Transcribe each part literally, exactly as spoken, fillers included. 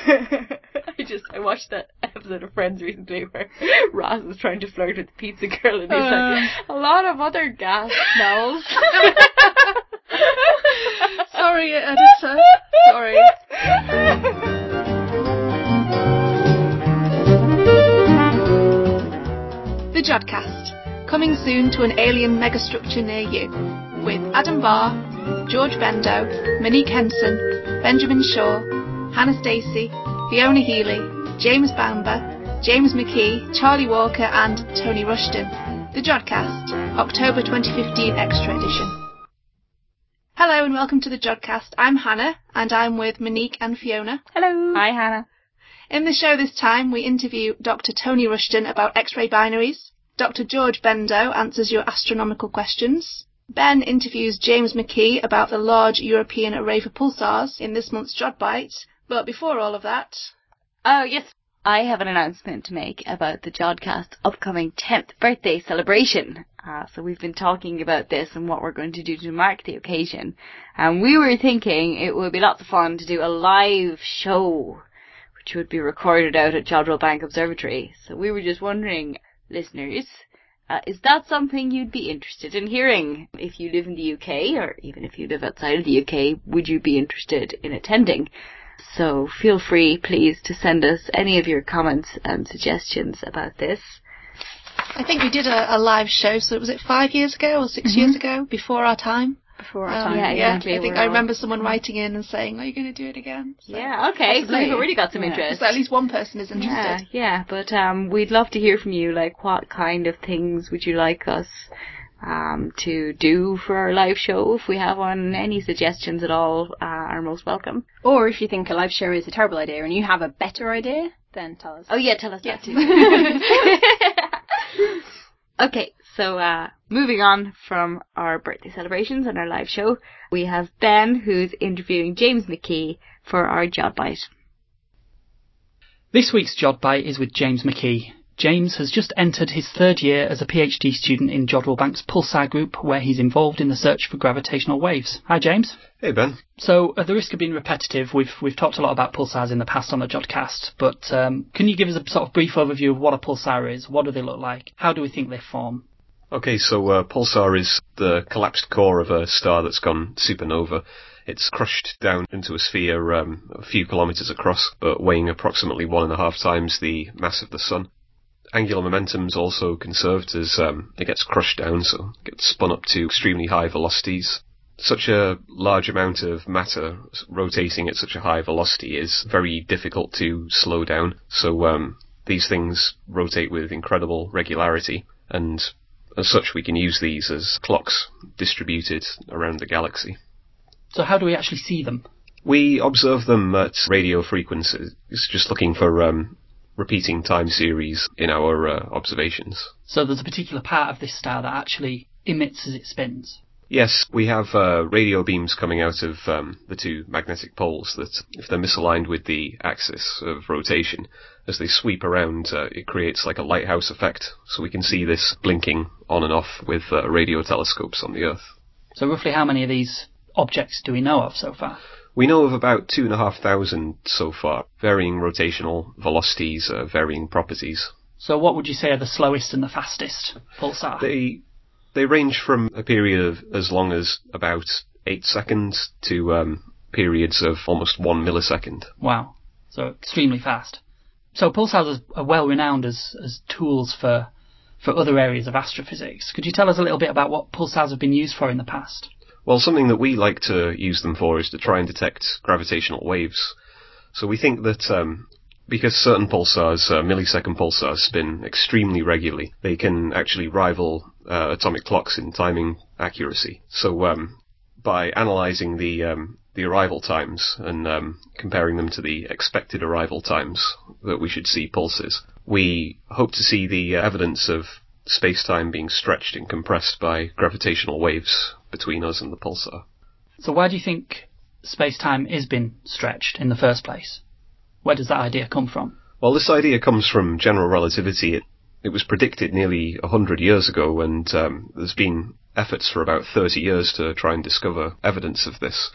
I just, I watched that episode of Friends recently where Ross is trying to flirt with the pizza girl and he's uh, like, a lot of other gas smells. Sorry, editor. Sorry. The Jodcast, coming soon to an alien megastructure near you, with Adam Barr, George Bendo, Monique Henson, Benjamin Shaw, Hannah Stacey, Fiona Healy, James Bamber, James McKee, Charlie Walker and Tony Rushton. The Jodcast, October twenty fifteen Extra Edition. Hello and welcome to the Jodcast. I'm Hannah and I'm with Monique and Fiona. Hello. Hi, Hannah. In the show this time, we interview Doctor Tony Rushton about X-ray binaries. Doctor George Bendo answers your astronomical questions. Ben interviews James McKee about the Large European Array for Pulsars in this month's Jodbite. But before all of that... Oh, yes. I have an announcement to make about the Jodcast's upcoming tenth birthday celebration. Uh, so we've been talking about this and what we're going to do to mark the occasion. And we were thinking it would be lots of fun to do a live show, which would be recorded out at Jodrell Bank Observatory. So we were just wondering, listeners, uh, is that something you'd be interested in hearing? If you live in the U K, or even if you live outside of the U K, would you be interested in attending? So feel free, please, to send us any of your comments and suggestions about this. I think we did a, a live show, so was it five years ago or six mm-hmm. years ago, before our time? Before our um, time, yeah, exactly. Yeah, I think I remember someone writing in and saying, are you going to do it again? So yeah, okay, possibly. So we've already got some yeah. interest. So at least one person is interested. Yeah, yeah, but um, we'd love to hear from you, like what kind of things would you like us um, to do for our live show? If we have one, any suggestions at all uh, are most welcome. Or if you think a live show is a terrible idea and you have a better idea, then tell us. Oh yeah, tell us yeah. that too. Okay, so uh, moving on from our birthday celebrations and our live show, we have Ben, who's interviewing James McKee for our Jodbite. This week's Jodbite is with James McKee. James has just entered his third year as a PhD student in Jodrell Bank's Pulsar group, where he's involved in the search for gravitational waves. Hi, James. Hey, Ben. So, at the risk of being repetitive, we've we've talked a lot about pulsars in the past on the Jodcast, but um, can you give us a sort of brief overview of what a pulsar is? What do they look like? How do we think they form? Okay, so uh, pulsar is the collapsed core of a star that's gone supernova. It's crushed down into a sphere um, a few kilometres across, but weighing approximately one and a half times the mass of the Sun. Angular momentum's also conserved as um, it gets crushed down, so it gets spun up to extremely high velocities. Such a large amount of matter rotating at such a high velocity is very difficult to slow down, so um, these things rotate with incredible regularity, and as such we can use these as clocks distributed around the galaxy. So how do we actually see them? We observe them at radio frequencies, just looking for um, repeating time series in our uh, observations. So there's a particular part of this star that actually emits as it spins? Yes, we have uh, radio beams coming out of um, the two magnetic poles that, if they're misaligned with the axis of rotation, as they sweep around, uh, it creates like a lighthouse effect, so we can see this blinking on and off with uh, radio telescopes on the Earth. So roughly how many of these objects do we know of so far? We know of about two and a half thousand so far, varying rotational velocities, uh, varying properties. So what would you say are the slowest and the fastest pulsar? They they range from a period of as long as about eight seconds to um, periods of almost one millisecond. Wow, so extremely fast. So pulsars are well renowned as, as tools for for other areas of astrophysics. Could you tell us a little bit about what pulsars have been used for in the past? Well, something that we like to use them for is to try and detect gravitational waves. So we think that um, because certain pulsars, uh, millisecond pulsars, spin extremely regularly, they can actually rival uh, atomic clocks in timing accuracy. So um, by analysing the um, the arrival times and um, comparing them to the expected arrival times that we should see pulses, we hope to see the evidence of space-time being stretched and compressed by gravitational waves between us and the pulsar. So why do you think space-time is being stretched in the first place? Where does that idea come from? Well, this idea comes from general relativity. It, it was predicted nearly one hundred years ago, and um, there's been efforts for about thirty years to try and discover evidence of this.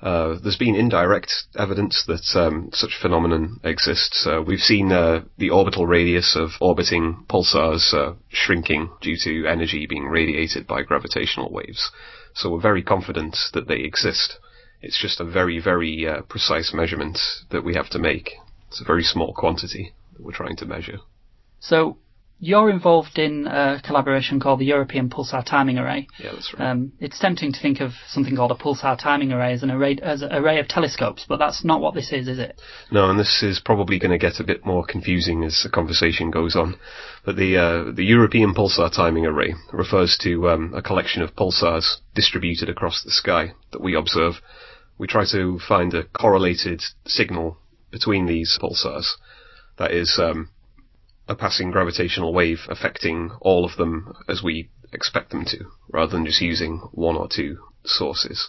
Uh, there's been indirect evidence that um, such phenomenon exists. Uh, we've seen uh, the orbital radius of orbiting pulsars uh, shrinking due to energy being radiated by gravitational waves. So we're very confident that they exist. It's just a very, very uh, precise measurement that we have to make. It's a very small quantity that we're trying to measure. So you're involved in a collaboration called the European Pulsar Timing Array. Yeah, that's right. Um, it's tempting to think of something called a pulsar timing array as an array, as an array of telescopes, but that's not what this is, is it? No, and this is probably going to get a bit more confusing as the conversation goes on. But the uh, the European Pulsar Timing Array refers to um, a collection of pulsars distributed across the sky that we observe. We try to find a correlated signal between these pulsars. That is, um, a passing gravitational wave affecting all of them as we expect them to, rather than just using one or two sources.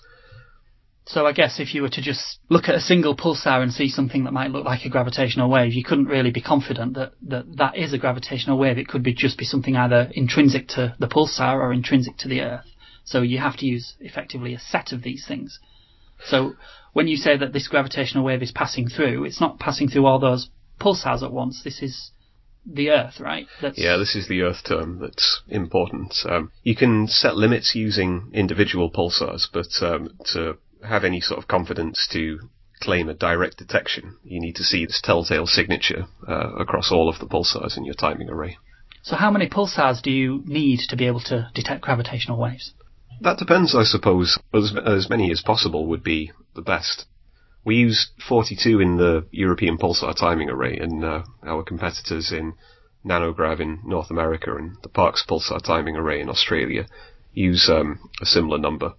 So I guess if you were to just look at a single pulsar and see something that might look like a gravitational wave, you couldn't really be confident that that, that is a gravitational wave. It could be just be something either intrinsic to the pulsar or intrinsic to the Earth. So you have to use effectively a set of these things. So when you say that this gravitational wave is passing through, it's not passing through all those pulsars at once. This is the Earth, right? That's... Yeah, this is the Earth term that's important. Um, you can set limits using individual pulsars, but um, to have any sort of confidence to claim a direct detection, you need to see this telltale signature uh, across all of the pulsars in your timing array. So how many pulsars do you need to be able to detect gravitational waves? That depends, I suppose. As, as many as possible would be the best. We use forty-two in the European Pulsar Timing Array, and uh, our competitors in Nanograv in North America and the Parkes Pulsar Timing Array in Australia use um, a similar number.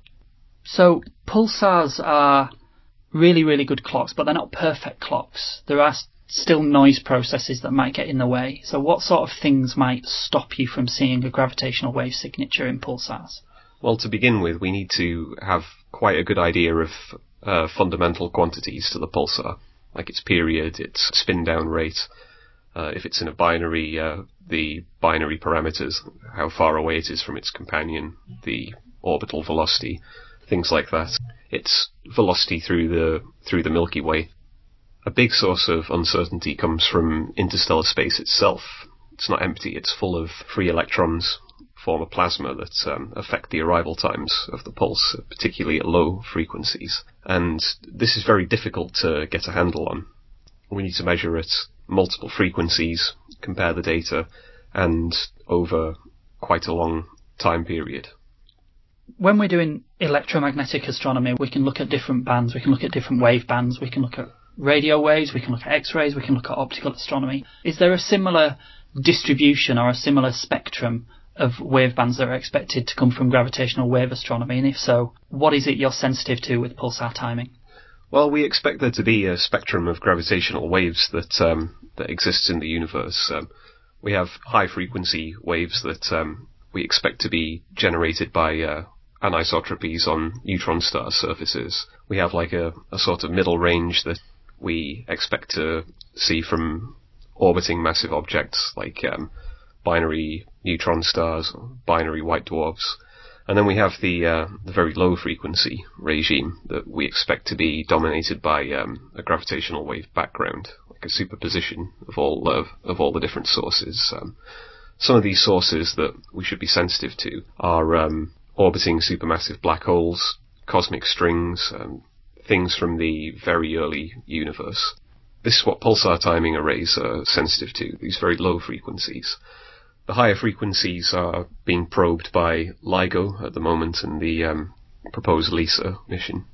So pulsars are really, really good clocks, but they're not perfect clocks. There are still noise processes that might get in the way. So what sort of things might stop you from seeing a gravitational wave signature in pulsars? Well, to begin with, we need to have quite a good idea of uh, fundamental quantities to the pulsar, like its period, its spin-down rate. Uh, if it's in a binary, uh, the binary parameters, how far away it is from its companion, the orbital velocity, things like that. Its velocity through the through the Milky Way. A big source of uncertainty comes from interstellar space itself. It's not empty, it's full of free electrons, form a plasma that um, affect the arrival times of the pulse, particularly at low frequencies. And this is very difficult to get a handle on. We need to measure at multiple frequencies, compare the data, and over quite a long time period. When we're doing electromagnetic astronomy, we can look at different bands, we can look at different wave bands, we can look at radio waves, we can look at X-rays, we can look at optical astronomy. Is there a similar distribution or a similar spectrum of wave bands that are expected to come from gravitational wave astronomy? And if so, what is it you're sensitive to with pulsar timing? Well, we expect there to be a spectrum of gravitational waves that um, that exists in the universe. Um, we have high-frequency waves that um, we expect to be generated by uh, anisotropies on neutron star surfaces. We have like a, a sort of middle range that we expect to see from orbiting massive objects like um, binary neutron stars or binary white dwarfs. And then we have the uh, the very low frequency regime that we expect to be dominated by um, a gravitational wave background, like a superposition of all of, of all the different sources. Um, some of these sources that we should be sensitive to are um, orbiting supermassive black holes, cosmic strings, um, things from the very early universe. This is what pulsar timing arrays are sensitive to, these very low frequencies. The higher frequencies are being probed by LIGO at the moment in the um, proposed LISA mission.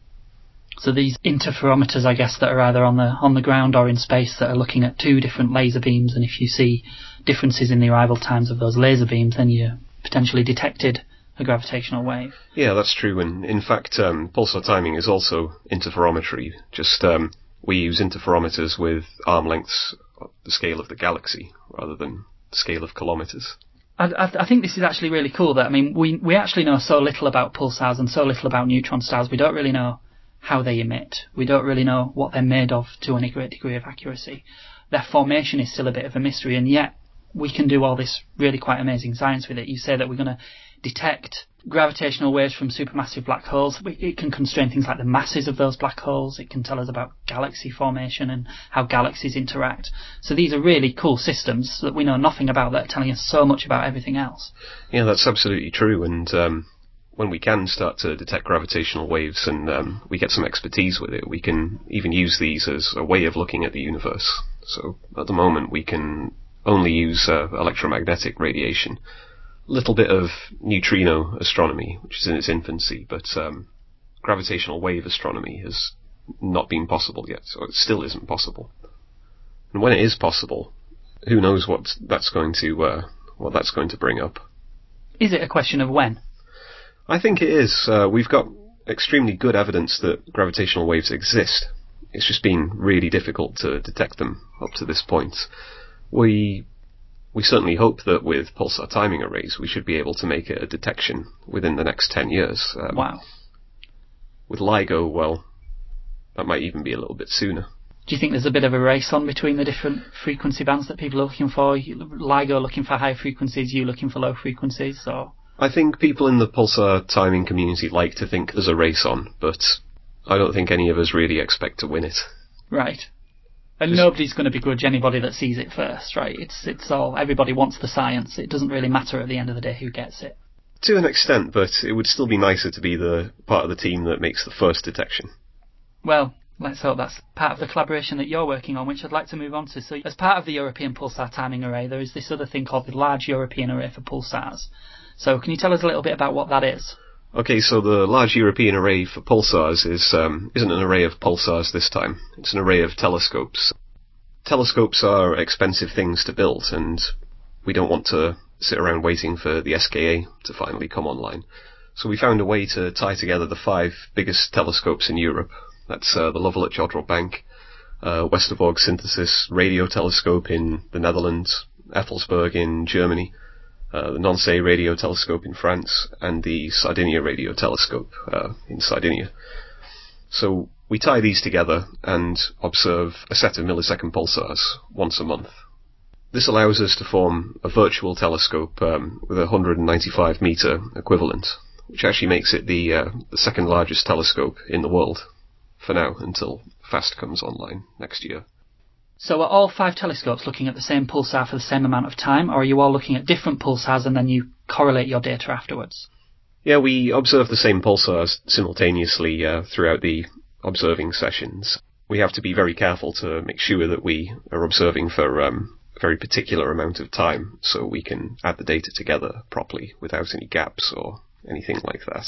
So these interferometers, I guess, that are either on the on the ground or in space that are looking at two different laser beams, and if you see differences in the arrival times of those laser beams, then you potentially detected a gravitational wave. Yeah, that's true, and in fact, um, pulsar timing is also interferometry. Just um, we use interferometers with arm lengths the scale of the galaxy rather than the scale of kilometers. I, I, I think this is actually really cool. That I mean, we we actually know so little about pulsars and so little about neutron stars. We don't really know how they emit. We don't really know what they're made of to any great degree of accuracy. Their formation is still a bit of a mystery, and yet we can do all this really quite amazing science with it. You say that we're going to detect gravitational waves from supermassive black holes. It can constrain things like the masses of those black holes. It can tell us about galaxy formation and how galaxies interact. So these are really cool systems that we know nothing about that are telling us so much about everything else. Yeah, that's absolutely true. And um, when we can start to detect gravitational waves and um, we get some expertise with it, we can even use these as a way of looking at the universe. So at the moment we can only use uh, electromagnetic radiation. Little bit of neutrino astronomy, which is in its infancy, but um, gravitational wave astronomy has not been possible yet, so it still isn't possible. And when it is possible, who knows what that's going to uh, what that's going to bring up? Is it a question of when? I think it is. Uh, we've got extremely good evidence that gravitational waves exist. It's just been really difficult to detect them up to this point. We We certainly hope that with pulsar timing arrays we should be able to make a detection within the next ten years. Um, Wow. With LIGO, well, that might even be a little bit sooner. Do you think there's a bit of a race on between the different frequency bands that people are looking for? LIGO looking for high frequencies, you looking for low frequencies? Or? I think people in the pulsar timing community like to think there's a race on, but I don't think any of us really expect to win it. Right. And Just, nobody's going to begrudge anybody that sees it first, right? It's it's all, everybody wants the science. It doesn't really matter at the end of the day who gets it. To an extent, but it would still be nicer to be the part of the team that makes the first detection. Well, let's hope that's part of the collaboration that you're working on, which I'd like to move on to. So as part of the European Pulsar Timing Array, there is this other thing called the Large European Array for Pulsars. So can you tell us a little bit about what that is? Okay, so the Large European Array for Pulsars is, um, isn't an array of pulsars this time. It's an array of telescopes. Telescopes are expensive things to build, and we don't want to sit around waiting for the S K A to finally come online. So we found a way to tie together the five biggest telescopes in Europe. That's uh, the Lovell at Jodrell Bank, uh, Westerbork Synthesis Radio Telescope in the Netherlands, Effelsberg in Germany, uh, the Nancy Radio Telescope in France, and the Sardinia Radio Telescope uh, in Sardinia. So we tie these together and observe a set of millisecond pulsars once a month. This allows us to form a virtual telescope um, with a one hundred ninety-five metre equivalent, which actually makes it the, uh, the second largest telescope in the world, for now, until FAST comes online next year. So are all five telescopes looking at the same pulsar for the same amount of time, or are you all looking at different pulsars and then you correlate your data afterwards? Yeah, we observe the same pulsars simultaneously uh, throughout the observing sessions. We have to be very careful to make sure that we are observing for um, a very particular amount of time, so we can add the data together properly without any gaps or anything like that.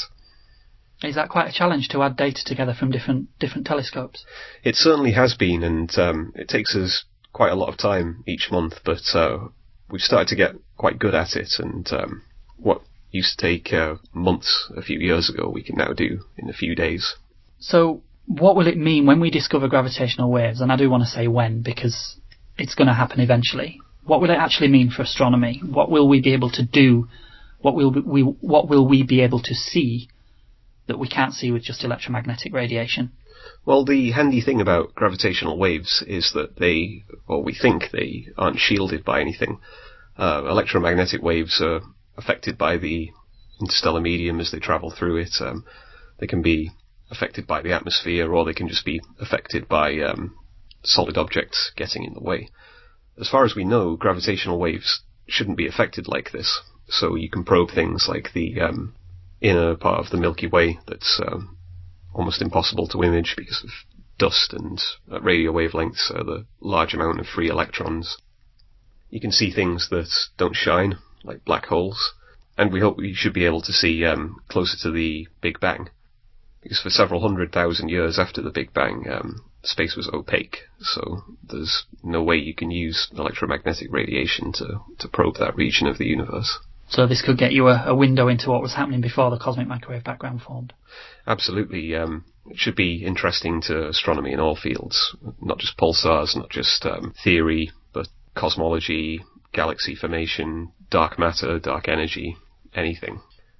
Is that quite a challenge to add data together from different different telescopes? It certainly has been, and um, it takes us quite a lot of time each month, but uh, we've started to get quite good at it, and um, what used to take uh, months a few years ago, we can now do in a few days. So what will it mean when we discover gravitational waves? And I do want to say when, because it's going to happen eventually. What will it actually mean for astronomy? What will we be able to do? What will we, what will we be able to see that we can't see with just electromagnetic radiation? Well, the handy thing about gravitational waves is that they, or we think they, aren't shielded by anything. Uh, electromagnetic waves are affected by the interstellar medium as they travel through it. Um, they can be affected by the atmosphere, or they can just be affected by um, solid objects getting in the way. As far as we know, gravitational waves shouldn't be affected like this, so you can probe things like the um, inner part of the Milky Way that's um, almost impossible to image because of dust and uh, radio wavelengths, uh, the large amount of free electrons. You can see things that don't shine, like black holes, and we hope we should be able to see um, closer to the Big Bang, because for several hundred thousand years after the Big Bang, um, space was opaque, so there's no way you can use electromagnetic radiation to, to probe that region of the universe. So this could get you a, a window into what was happening before the cosmic microwave background formed. Absolutely. Um, it should be interesting to astronomy in all fields, not just pulsars, not just um, theory, but cosmology, galaxy formation, dark matter, dark energy, anything.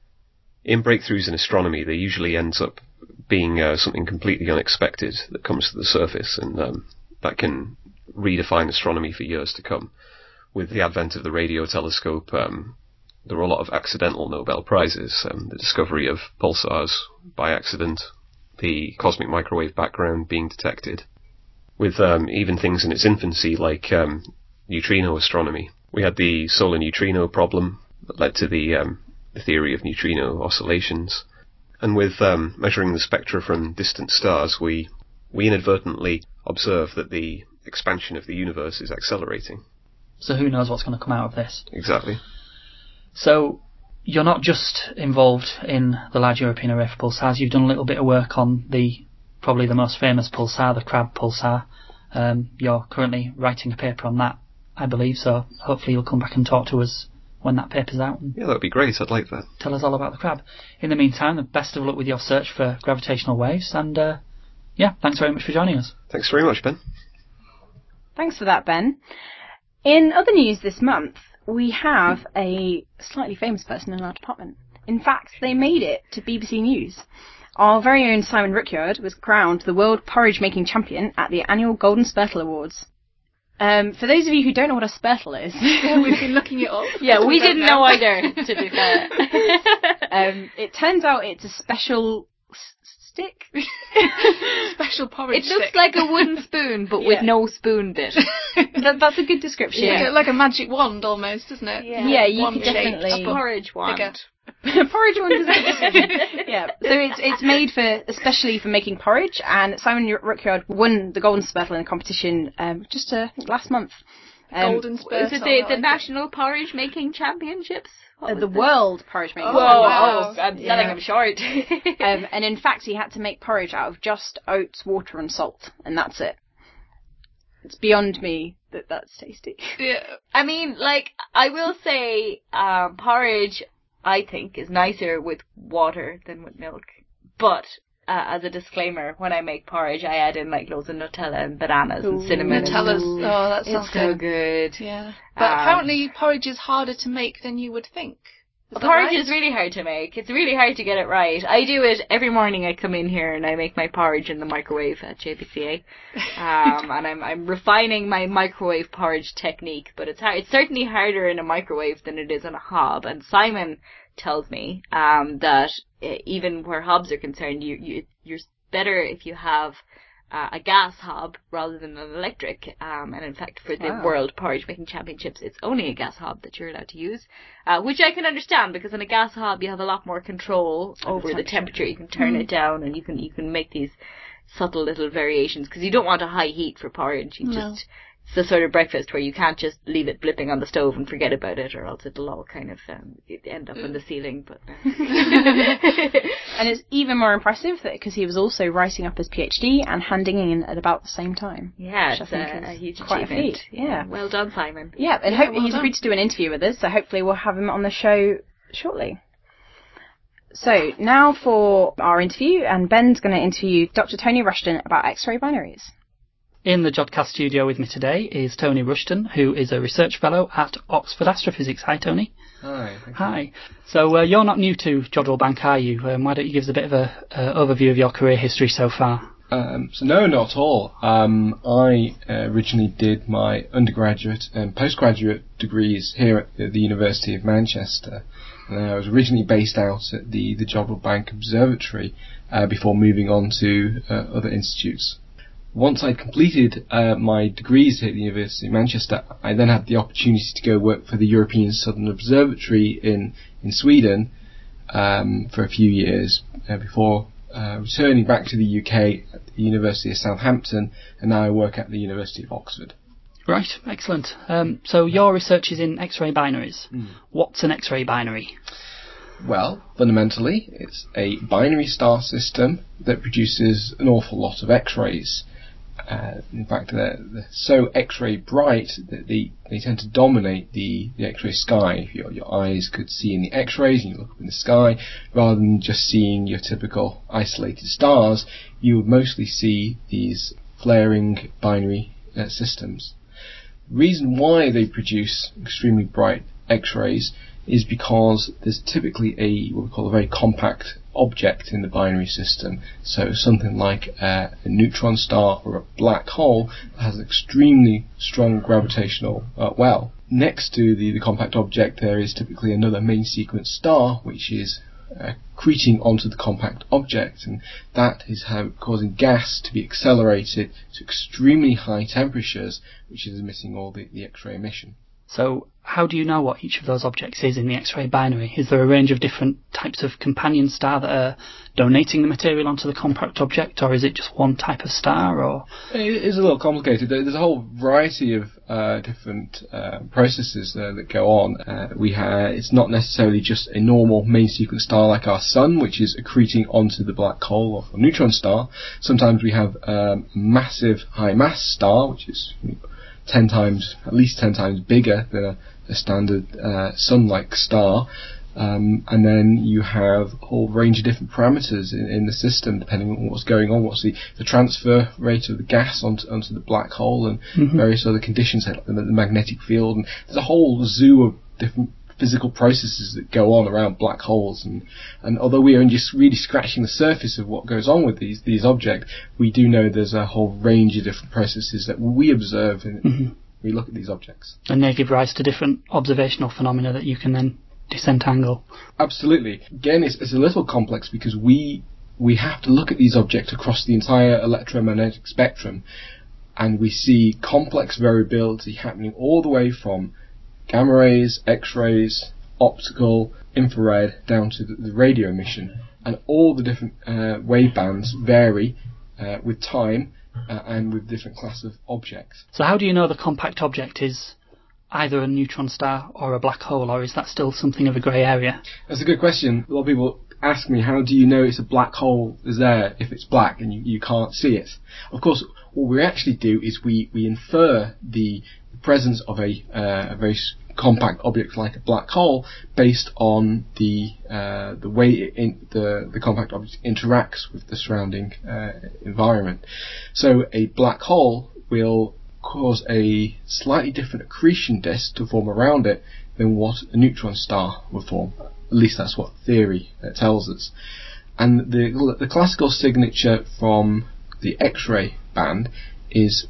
In breakthroughs in astronomy, there usually ends up being uh, something completely unexpected that comes to the surface, and um, that can redefine astronomy for years to come. With the advent of the radio telescope, um, there are a lot of accidental Nobel Prizes. Um, the discovery of pulsars by accident, the cosmic microwave background being detected, with um, even things in its infancy like um, neutrino astronomy. We had the solar neutrino problem that led to the, um, the theory of neutrino oscillations. And with um, measuring the spectra from distant stars, we, we inadvertently observe that the expansion of the universe is accelerating. So who knows what's going to come out of this? Exactly. So you're not just involved in the Large European Array for Pulsars, you've done a little bit of work on the probably the most famous pulsar, the Crab pulsar. Um, you're currently writing a paper on that, I believe, so hopefully you'll come back and talk to us when that paper's out. And yeah, that'd be great. I'd like that. Tell us all about the Crab. In the meantime, the best of luck with your search for gravitational waves, and uh, yeah, thanks very much for joining us. Thanks very much, Ben. Thanks for that, Ben. In other news this month, we have a slightly famous person in our department. In fact, they made it to B B C News. Our very own Simon Rickyard was crowned the World Porridge Making Champion at the annual Golden Spurtle Awards. Um, for those of you who don't know what a spurtle is, we've been looking it up. Yeah, we didn't know either, to be fair. um, it turns out it's a special s- stick. Special porridge It looks stick. like a wooden spoon, but Yeah. with no spoon bit. that, that's a good description. Yeah. Like a magic wand almost, isn't it? Yeah. Yeah, you Wand could shaped. definitely- A porridge wand. Bigger. Porridge one is a good description. Yeah, so it's it's made for especially for making porridge, and Simon Rickyard won the Golden Spurtle in a competition um, just uh, last month. Um, Golden Spurtle. Is it I the, like the it. National Porridge Making Championships? What uh, was the this? World Porridge Making. Oh, Whoa, wow. oh, I'm Yeah. selling him short. Um, and in fact, he had to make porridge out of just oats, water, and salt, and that's it. It's beyond me that that's tasty. Yeah. I mean, like, I will say, um, porridge, I think, is nicer with water than with milk. But, uh, as a disclaimer, when I make porridge, I add in, like, loads of Nutella and bananas and Ooh. cinnamon. Nutella's. And, Oh, that sounds it's so good. good. Yeah. But Um, apparently porridge is harder to make than you would think. Is that Porridge right? is really hard to make. It's really hard to get it right. I do it every morning. I come in here and I make my porridge in the microwave at J B C A, um, and I'm I'm refining my microwave porridge technique. But it's hard. It's certainly harder in a microwave than it is on a hob. And Simon tells me um, that uh, even where hobs are concerned, you you you're better if you have Uh, a gas hob rather than an electric, um, and in fact for the Wow. World Porridge Making Championships it's only a gas hob that you're allowed to use, uh, which I can understand, because in a gas hob you have a lot more control over the temperature. You can turn it down and you can you can make these subtle little variations, because you don't want a high heat for porridge. You No. just it's the sort of breakfast where you can't just leave it blipping on the stove and forget about it, or else it'll all kind of um, end up in the ceiling. But uh. And it's even more impressive that because he was also writing up his PhD and handing in at about the same time. yeah, Which I it's think a, is a huge quite a achievement. feat, yeah. Well done, Simon. Yeah, and Yeah, hope well he's done. agreed to do an interview with us, so hopefully we'll have him on the show shortly. So, now for our interview, and Ben's going to interview Doctor Tony Rushton about X-ray binaries. In the Jodcast studio with me today is Tony Rushton, who is a research fellow at Oxford Astrophysics. Hi, Tony. Hi. Thank you. Hi. So uh, you're not new to Jodrell Bank, are you? Um, why don't you give us a bit of a uh, overview of your career history so far? Um, so no, not at all. Um, I uh, originally did my undergraduate and postgraduate degrees here at the University of Manchester. And I was originally based out at the, the Jodrell Bank Observatory uh, before moving on to uh, other institutes. Once I'd completed uh, my degrees here at the University of Manchester, I then had the opportunity to go work for the European Southern Observatory in, in Sweden um, for a few years uh, before uh, returning back to the U K at the University of Southampton, and now I work at the University of Oxford. Right, excellent. Um, so your research is in X-ray binaries. Mm. What's an X-ray binary? Well, fundamentally, it's a binary star system that produces an awful lot of X-rays. Uh, in fact, they're, they're so X-ray bright that they, they tend to dominate the, the X-ray sky. If your, your eyes could see in the X-rays and you look up in the sky, rather than just seeing your typical isolated stars, you would mostly see these flaring binary uh, systems. The reason why they produce extremely bright X-rays is because there's typically a what we call a very compact object in the binary system. So something like uh, a neutron star or a black hole has an extremely strong gravitational uh, well. Next to the, the compact object, there is typically another main sequence star, which is uh, accreting onto the compact object, and that is how causing gas to be accelerated to extremely high temperatures, which is emitting all the, the X-ray emission. So how do you know what each of those objects is in the X-ray binary? Is there a range of different types of companion star that are donating the material onto the compact object, or is it just one type of star? Or it is a little complicated. There's a whole variety of uh, different uh, processes uh, that go on. Uh, we have it's not necessarily just a normal main sequence star like our Sun, which is accreting onto the black hole or neutron star. Sometimes we have um, a massive high mass star, which is ten times, at least ten times bigger than a, a standard uh, sun-like star, um, and then you have a whole range of different parameters in, in the system depending on what's going on, what's the, the transfer rate of the gas onto, onto the black hole, and mm-hmm. various other conditions like the, the magnetic field, and there's a whole zoo of different physical processes that go on around black holes, and, and although we are just really scratching the surface of what goes on with these these objects, we do know there's a whole range of different processes that we observe and mm-hmm. we look at these objects. And they give rise to different observational phenomena that you can then disentangle. Absolutely. Again, it's, it's a little complex because we we have to look at these objects across the entire electromagnetic spectrum, and we see complex variability happening all the way from gamma rays, X-rays, optical, infrared, down to the, the radio emission, and all the different uh, wave bands vary uh, with time uh, and with different class of objects. So how do you know the compact object is either a neutron star or a black hole, or is that still something of a grey area? That's a good question. A lot of people ask me, how do you know it's a black hole is there if it's black and you, you can't see it? Of course, what we actually do is we, we infer the presence of a, uh, a very compact object like a black hole based on the uh, the way it in, the the compact object interacts with the surrounding uh, environment. So a black hole will cause a slightly different accretion disk to form around it than what a neutron star would form. At least that's what theory uh, tells us. And the the classical signature from the X-ray band is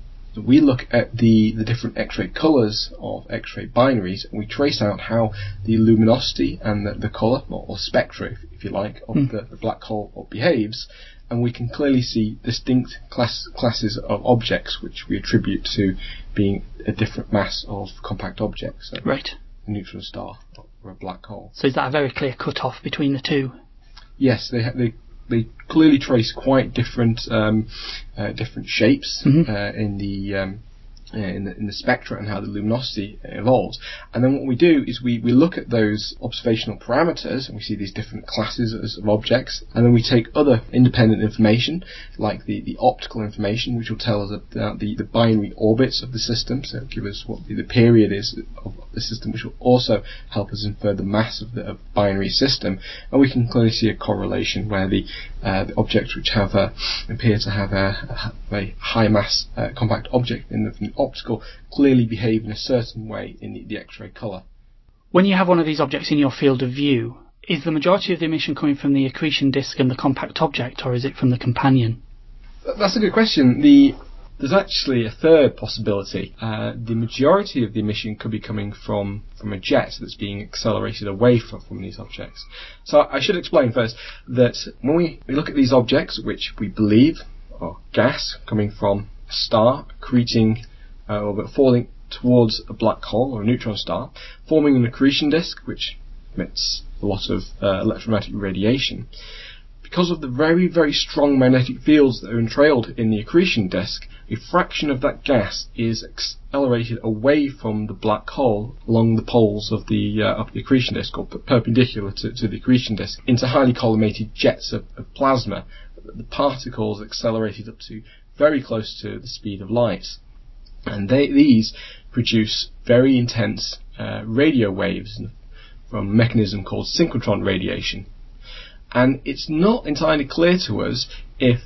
we look at the, the different X-ray colours of X-ray binaries, and we trace out how the luminosity and the, the colour, or, or spectra, if, if you like, of mm. the, the black hole behaves, and we can clearly see distinct class, classes of objects which we attribute to being a different mass of compact objects. So right. A neutron star or a black hole. So is that a very clear cut-off between the two? Yes, they ha- they they clearly trace quite different um, uh, different shapes mm-hmm. uh, in the um, uh, in the in the spectra and how the luminosity evolves. And then what we do is we, we look at those observational parameters, and we see these different classes of objects, and then we take other independent information like the, the optical information, which will tell us about the, the binary orbits of the system, so it'll give us what the, the period is of the system, which will also help us infer the mass of the of binary system, and we can clearly see a correlation where the, uh, the objects which have a, appear to have a, a, a high mass uh, compact object in the, the optical clearly behave in a certain way in the, the X-ray colour. When you have one of these objects in your field of view, is the majority of the emission coming from the accretion disk and the compact object, or is it from the companion? That's a good question. The There's actually a third possibility. Uh, the majority of the emission could be coming from, from a jet that's being accelerated away from, from these objects. So I should explain first that when we, we look at these objects, which we believe are gas coming from a star accreting uh, or falling towards a black hole or a neutron star, forming an accretion disk which emits a lot of uh, electromagnetic radiation. Because of the very, very strong magnetic fields that are entrailed in the accretion disk, a fraction of that gas is accelerated away from the black hole along the poles of the uh, of the accretion disk, or perpendicular to, to the accretion disk, into highly collimated jets of, of plasma. The particles accelerated up to very close to the speed of light. And they, these produce very intense uh, radio waves from a mechanism called synchrotron radiation. And it's not entirely clear to us if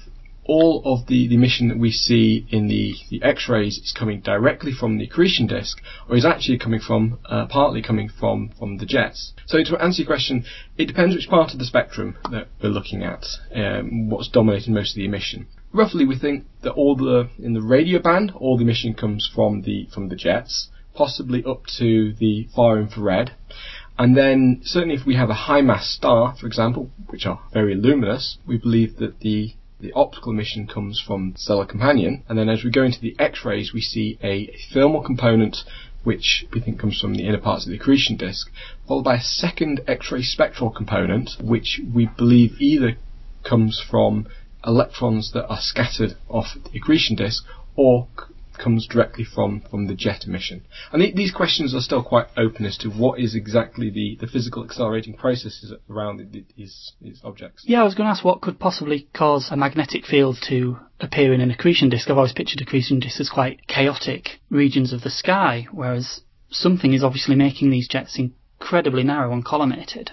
all of the, the emission that we see in the, the X-rays is coming directly from the accretion disk, or is actually coming from, uh, partly coming from, from the jets. So to answer your question, it depends which part of the spectrum that we're looking at, um, what's dominating most of the emission. Roughly, we think that all the, in the radio band, all the emission comes from the, from the jets, possibly up to the far infrared. And then, certainly if we have a high mass star, for example, which are very luminous, we believe that the, the optical emission comes from stellar companion. And then as we go into the X-rays, we see a, a thermal component, which we think comes from the inner parts of the accretion disk, followed by a second X-ray spectral component, which we believe either comes from electrons that are scattered off the accretion disk, or c- comes directly from, from the jet emission. And th- these questions are still quite open as to what is exactly the, the physical accelerating processes around the, these, these objects. Yeah, I was going to ask what could possibly cause a magnetic field to appear in an accretion disk. I've always pictured accretion disks as quite chaotic regions of the sky, whereas something is obviously making these jets incredibly narrow and collimated.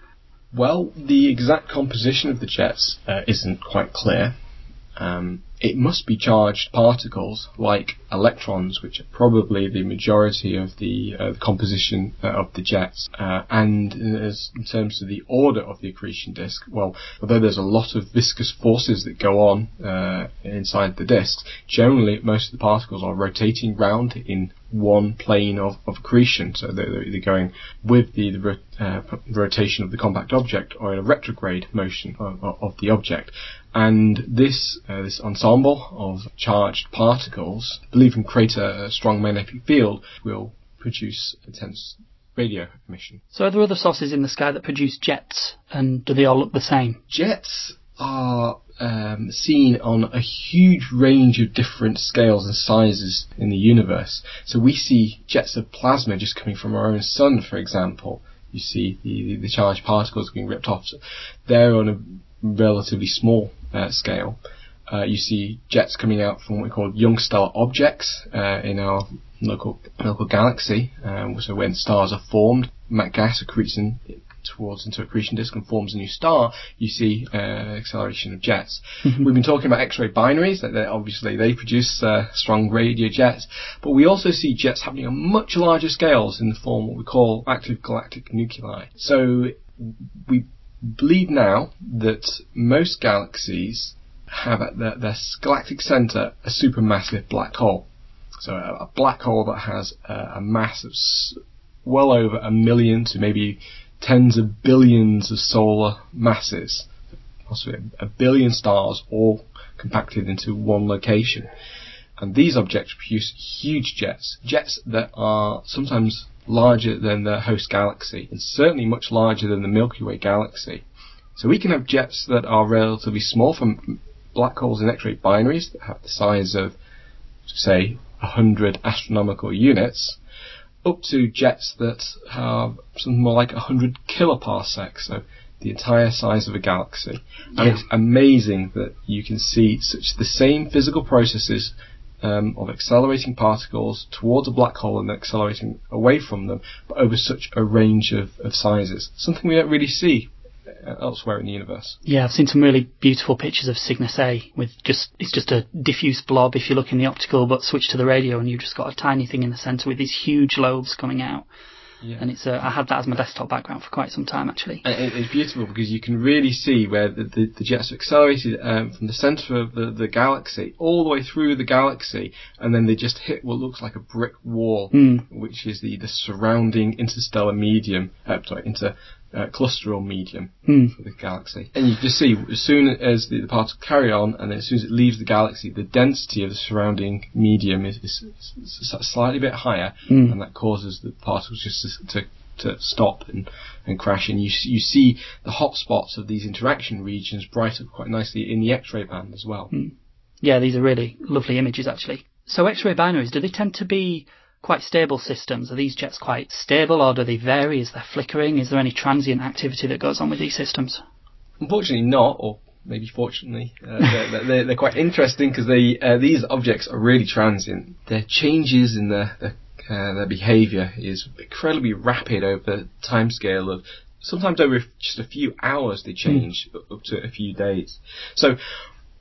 Well, the exact composition of the jets uh, isn't quite clear. Um, it must be charged particles like electrons, which are probably the majority of the, uh, the composition uh, of the jets. Uh, and as, in terms of the order of the accretion disk, well, although there's a lot of viscous forces that go on uh, inside the disks, generally most of the particles are rotating round in one plane of, of accretion, so they're either going with the, the uh, rotation of the compact object or in a retrograde motion of, of the object. And this uh, this ensemble of charged particles, believed can create a, a strong magnetic field, will produce intense radio emission. So are there other sources in the sky that produce jets, and do they all look the same? Jets are um, seen on a huge range of different scales and sizes in the universe. So we see jets of plasma just coming from our own sun, for example. You see the, the charged particles being ripped off. So they're on a relatively small uh, scale. Uh, you see jets coming out from what we call young stellar objects uh, in our local local galaxy. Um, so when stars are formed, matte gas accretes in towards into accretion disk and forms a new star, you see uh, acceleration of jets. Mm-hmm. We've been talking about X-ray binaries, that obviously they produce uh, strong radio jets, but we also see jets happening on much larger scales in the form of what we call active galactic nuclei. So we believe now that most galaxies have at their, their galactic centre a supermassive black hole. So a, a black hole that has a, a mass of s- well over a million to maybe tens of billions of solar masses, possibly a billion stars all compacted into one location. And these objects produce huge jets, jets that are sometimes larger than the host galaxy, and certainly much larger than the Milky Way galaxy. So we can have jets that are relatively small, from black holes in X-ray binaries that have the size of, say, one hundred astronomical units, up to jets that have something more like one hundred kiloparsecs, so the entire size of a galaxy. And yeah. It's amazing that you can see such the same physical processes um, of accelerating particles towards a black hole and accelerating away from them, but over such a range of, of sizes. Something we don't really see elsewhere in the universe. Yeah, I've seen some really beautiful pictures of Cygnus A with just, it's just a diffuse blob if you look in the optical, but switch to the radio and you've just got a tiny thing in the centre with these huge lobes coming out. Yeah. And it's uh, I had that as my desktop background for quite some time, actually. And it's beautiful because you can really see where the, the, the jets are accelerated um, from the centre of the, the galaxy all the way through the galaxy, and then they just hit what looks like a brick wall, mm. which is the, the surrounding interstellar medium, uh, sorry, inter uh, clusteral medium mm. for the galaxy. And you just see, as soon as the, the particles carry on, and then as soon as it leaves the galaxy, the density of the surrounding medium is, is, is slightly bit higher, mm. and that causes the particles just to To, to stop and, and crash, and you you see the hot spots of these interaction regions bright up quite nicely in the X-ray band as well. Mm. Yeah, these are really lovely images, actually. So X-ray binaries, do they tend to be quite stable systems? Are these jets quite stable, or do they vary? Is there flickering? Is there any transient activity that goes on with these systems? Unfortunately not, or maybe fortunately. Uh, they're, they're, they're quite interesting because they uh, these objects are really transient. Their changes in the, the Uh, their behaviour is incredibly rapid over the timescale of sometimes over just a few hours they change, mm. up to a few days. So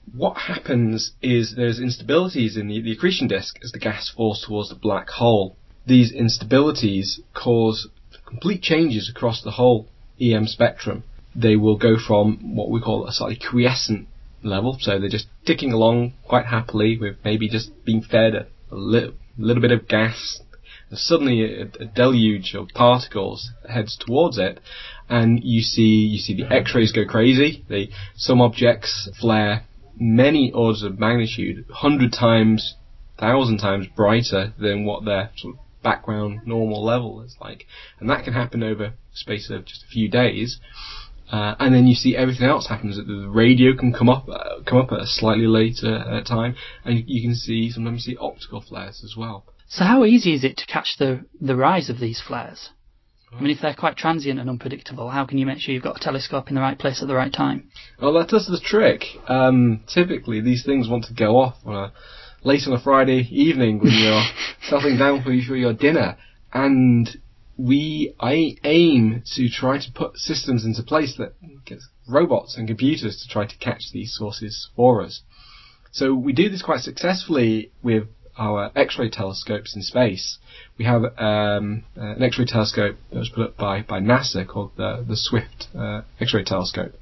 what happens is there's instabilities in the, the accretion disk as the gas falls towards the black hole. These instabilities cause complete changes across the whole E M spectrum. They will go from what we call a slightly quiescent level, so they're just ticking along quite happily with maybe just being fed a, a little, little bit of gas, and suddenly a, a deluge of particles heads towards it, and you see you see the X-rays go crazy. They, some objects flare many orders of magnitude, hundred times, thousand times brighter than what their sort of background normal level is like, and that can happen over a space of just a few days. Uh, and then you see everything else happens. The radio can come up, uh, come up at a slightly later uh, time, and you can see sometimes you see optical flares as well. So how easy is it to catch the the rise of these flares? I mean, if they're quite transient and unpredictable, how can you make sure you've got a telescope in the right place at the right time? Well, that does the trick. Um, typically, these things want to go off on a, late on a Friday evening when you're settling down for, for your dinner, and we I aim to try to put systems into place that gets robots and computers to try to catch these sources for us. So we do this quite successfully with our X-ray telescopes in space. We have um, uh, an X-ray telescope that was put up by, by NASA called the, the Swift uh, X-ray telescope.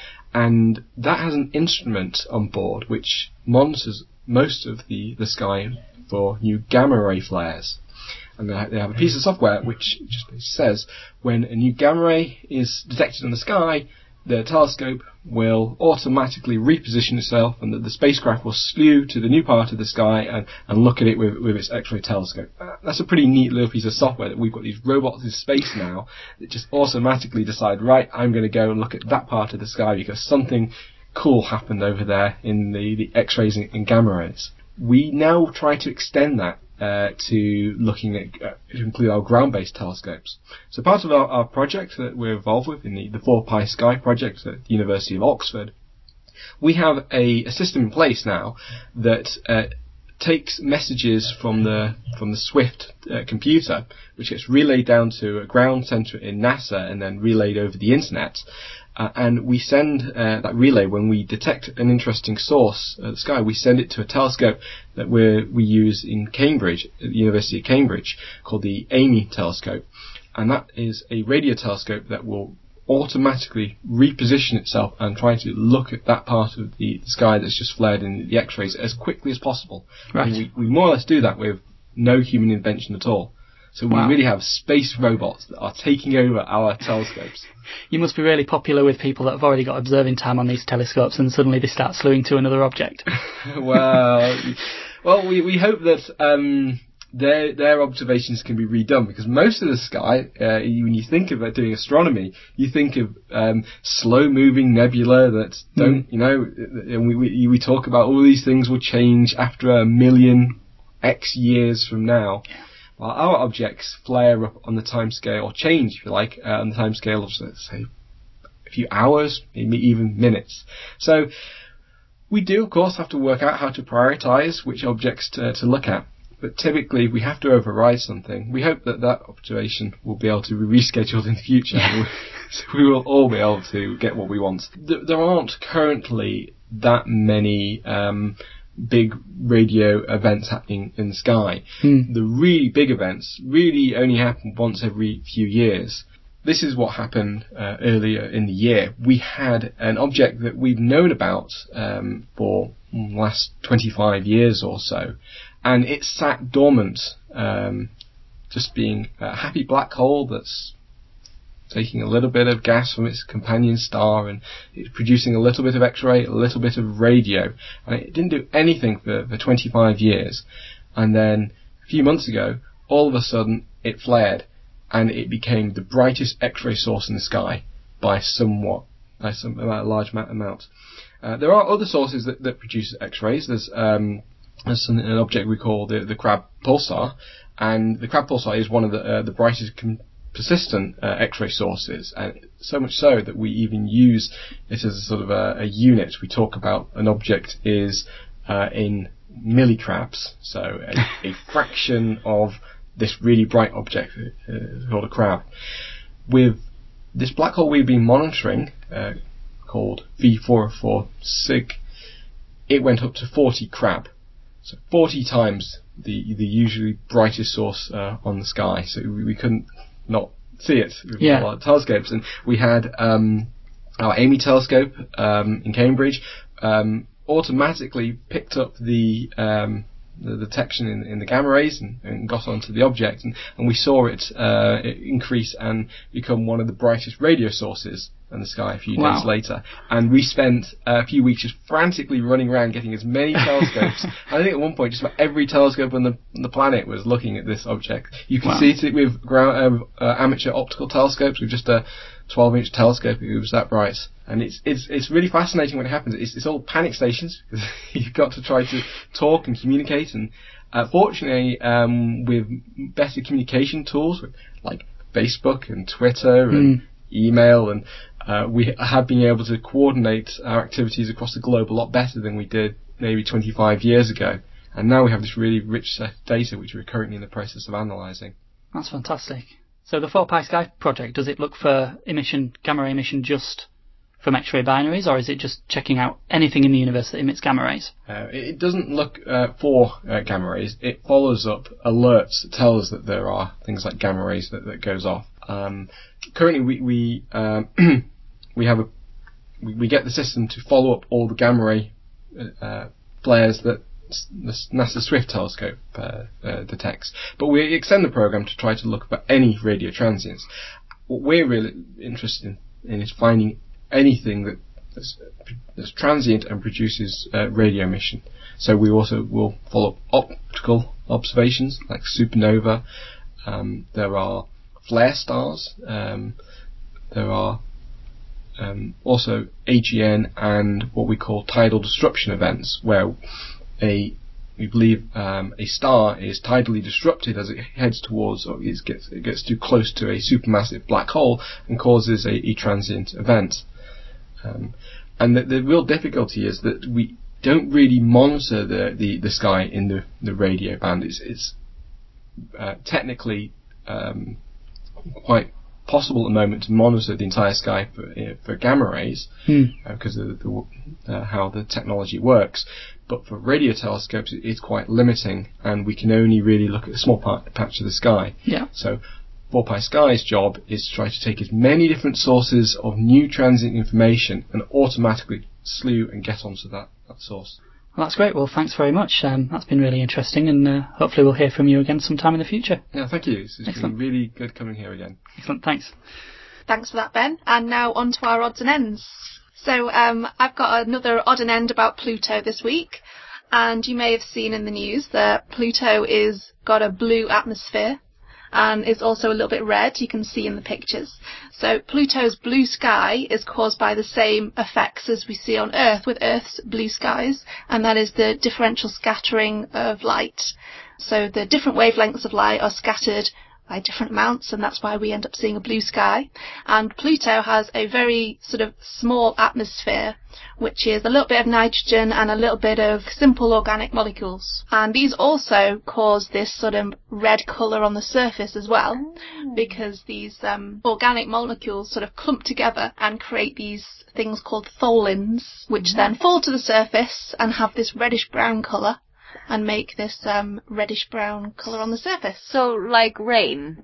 And that has an instrument on board which monitors most of the, the sky for new gamma ray flares. And they have a piece of software which just says when a new gamma ray is detected in the sky, the telescope will automatically reposition itself, and that the spacecraft will slew to the new part of the sky and, and look at it with, with its X-ray telescope. Uh, that's a pretty neat little piece of software that we've got these robots in space now that just automatically decide, right, I'm going to go and look at that part of the sky because something cool happened over there in the, the X-rays and, and gamma rays. We now try to extend that Uh, to looking at, uh, to include our ground-based telescopes. So part of our, our project that we're involved with in the, the four pi Sky project at the University of Oxford, we have a, a system in place now that uh, takes messages from the from the Swift uh, computer, which gets relayed down to a ground centre in NASA and then relayed over the internet. Uh, and we send uh, that relay when we detect an interesting source at the sky. We send it to a telescope that we we use in Cambridge, at the University of Cambridge, called the Amy telescope, and that is a radio telescope that will automatically reposition itself and try to look at that part of the sky that's just flared in the X-rays as quickly as possible. Right. And we, we more or less do that with no human intervention at all. So we Wow. really have space robots that are taking over our telescopes. You must be really popular with people that have already got observing time on these telescopes and suddenly they start slewing to another object. well, well, we, we hope that um, their their observations can be redone, because most of the sky, uh, when you think about doing astronomy, you think of um, slow-moving nebula that don't, mm. you know, and we, we we talk about all these things will change after a million X years from now. Well, our objects flare up on the timescale, or change, if you like, uh, on the timescale of, say, a few hours, maybe even minutes. So we do, of course, have to work out how to prioritise which objects to, to look at. But typically, we have to override something. We hope that that observation will be able to be rescheduled in the future, so we will all be able to get what we want. There aren't currently that many Um, big radio events happening in the sky. Hmm. The really big events really only happen once every few years. This is what happened uh, earlier in the year. We had an object that we've known about um, for the last twenty-five years or so, and it sat dormant, um, just being a happy black hole that's taking a little bit of gas from its companion star, and it's producing a little bit of X-ray, a little bit of radio, and it didn't do anything for, for twenty-five years. And then a few months ago, all of a sudden, it flared, and it became the brightest X-ray source in the sky by somewhat, by some a large amount. Uh, there are other sources that, that produce X-rays. There's um, there's an, an object we call the the Crab pulsar, and the Crab pulsar is one of the uh, the brightest com- persistent uh, X-ray sources, and so much so that we even use it as a sort of a, a unit. We talk about an object is uh, in millicrabs, so a, a fraction of this really bright object uh, called a crab. With this black hole we've been monitoring, uh, called V four oh four SIG, it went up to forty crab. So forty times the the usually brightest source uh, on the sky. So we, we couldn't not see it with Yeah. our telescopes. And we had um, our Amy telescope um, in Cambridge um, automatically picked up the um, the detection in, in the gamma rays and, and got onto the object, and, and we saw it, uh, it increase and become one of the brightest radio sources in the sky a few Wow. days later. And we spent uh, a few weeks just frantically running around getting as many telescopes. I think at one point just about every telescope on the on the planet was looking at this object. You can Wow. see it with ground, uh, uh, amateur optical telescopes with just a twelve inch telescope. It was that bright. And it's it's it's really fascinating when it happens. It's it's all panic stations. You've got to try to talk and communicate. And uh, fortunately, um, with better communication tools like Facebook and Twitter and Mm. email, and uh, we have been able to coordinate our activities across the globe a lot better than we did maybe twenty-five years ago. And now we have this really rich set of data which we're currently in the process of analysing. That's fantastic. So the four pi Sky project, does it look for emission, gamma ray emission just from X-ray binaries, or is it just checking out anything in the universe that emits gamma rays? Uh, it doesn't look uh, for uh, gamma rays. It follows up alerts that tell us that there are things like gamma rays that, that goes off. Um, currently, we we um, we have a we, we get the system to follow up all the gamma ray uh, flares that the NASA Swift telescope uh, uh, detects, but we extend the program to try to look for any radio transients. What we're really interested in, in is finding anything that that's, that's transient and produces uh, radio emission. So we also will follow up optical observations like supernova. Um, there are flare stars. Um, there are um, also A G N and what we call tidal disruption events, where a we believe um, a star is tidally disrupted as it heads towards, or it gets it gets too close to a supermassive black hole and causes a, a transient event. Um, and the, the real difficulty is that we don't really monitor the, the, the sky in the, the radio band. It's, it's uh, technically um, quite possible at the moment to monitor the entire sky for, uh, for gamma rays Hmm. uh, because of the, the, uh, how the technology works. But for radio telescopes, it, it's quite limiting, and we can only really look at a small part, patch of the sky. Yeah. So four pi Sky's job is to try to take as many different sources of new transient information and automatically slew and get onto that, that source. Well, that's great. Well, thanks very much. Um, that's been really interesting, and uh, hopefully we'll hear from you again sometime in the future. Yeah, thank you. It's, it's been Excellent. really good coming here again. Excellent. Thanks. Thanks for that, Ben. And now on to our odds and ends. So um, I've got another odd and end about Pluto this week. And you may have seen in the news that Pluto is got a blue atmosphere and is also a little bit red, you can see in the pictures. So Pluto's blue sky is caused by the same effects as we see on Earth with Earth's blue skies, and that is the differential scattering of light. So the different wavelengths of light are scattered by different amounts, and that's why we end up seeing a blue sky. And Pluto has a very sort of small atmosphere, which is a little bit of nitrogen and a little bit of simple organic molecules. And these also cause this sort of red colour on the surface as well, because these um, organic molecules sort of clump together and create these things called tholins, which then fall to the surface and have this reddish-brown colour and make this um, reddish-brown colour on the surface. So, like rain.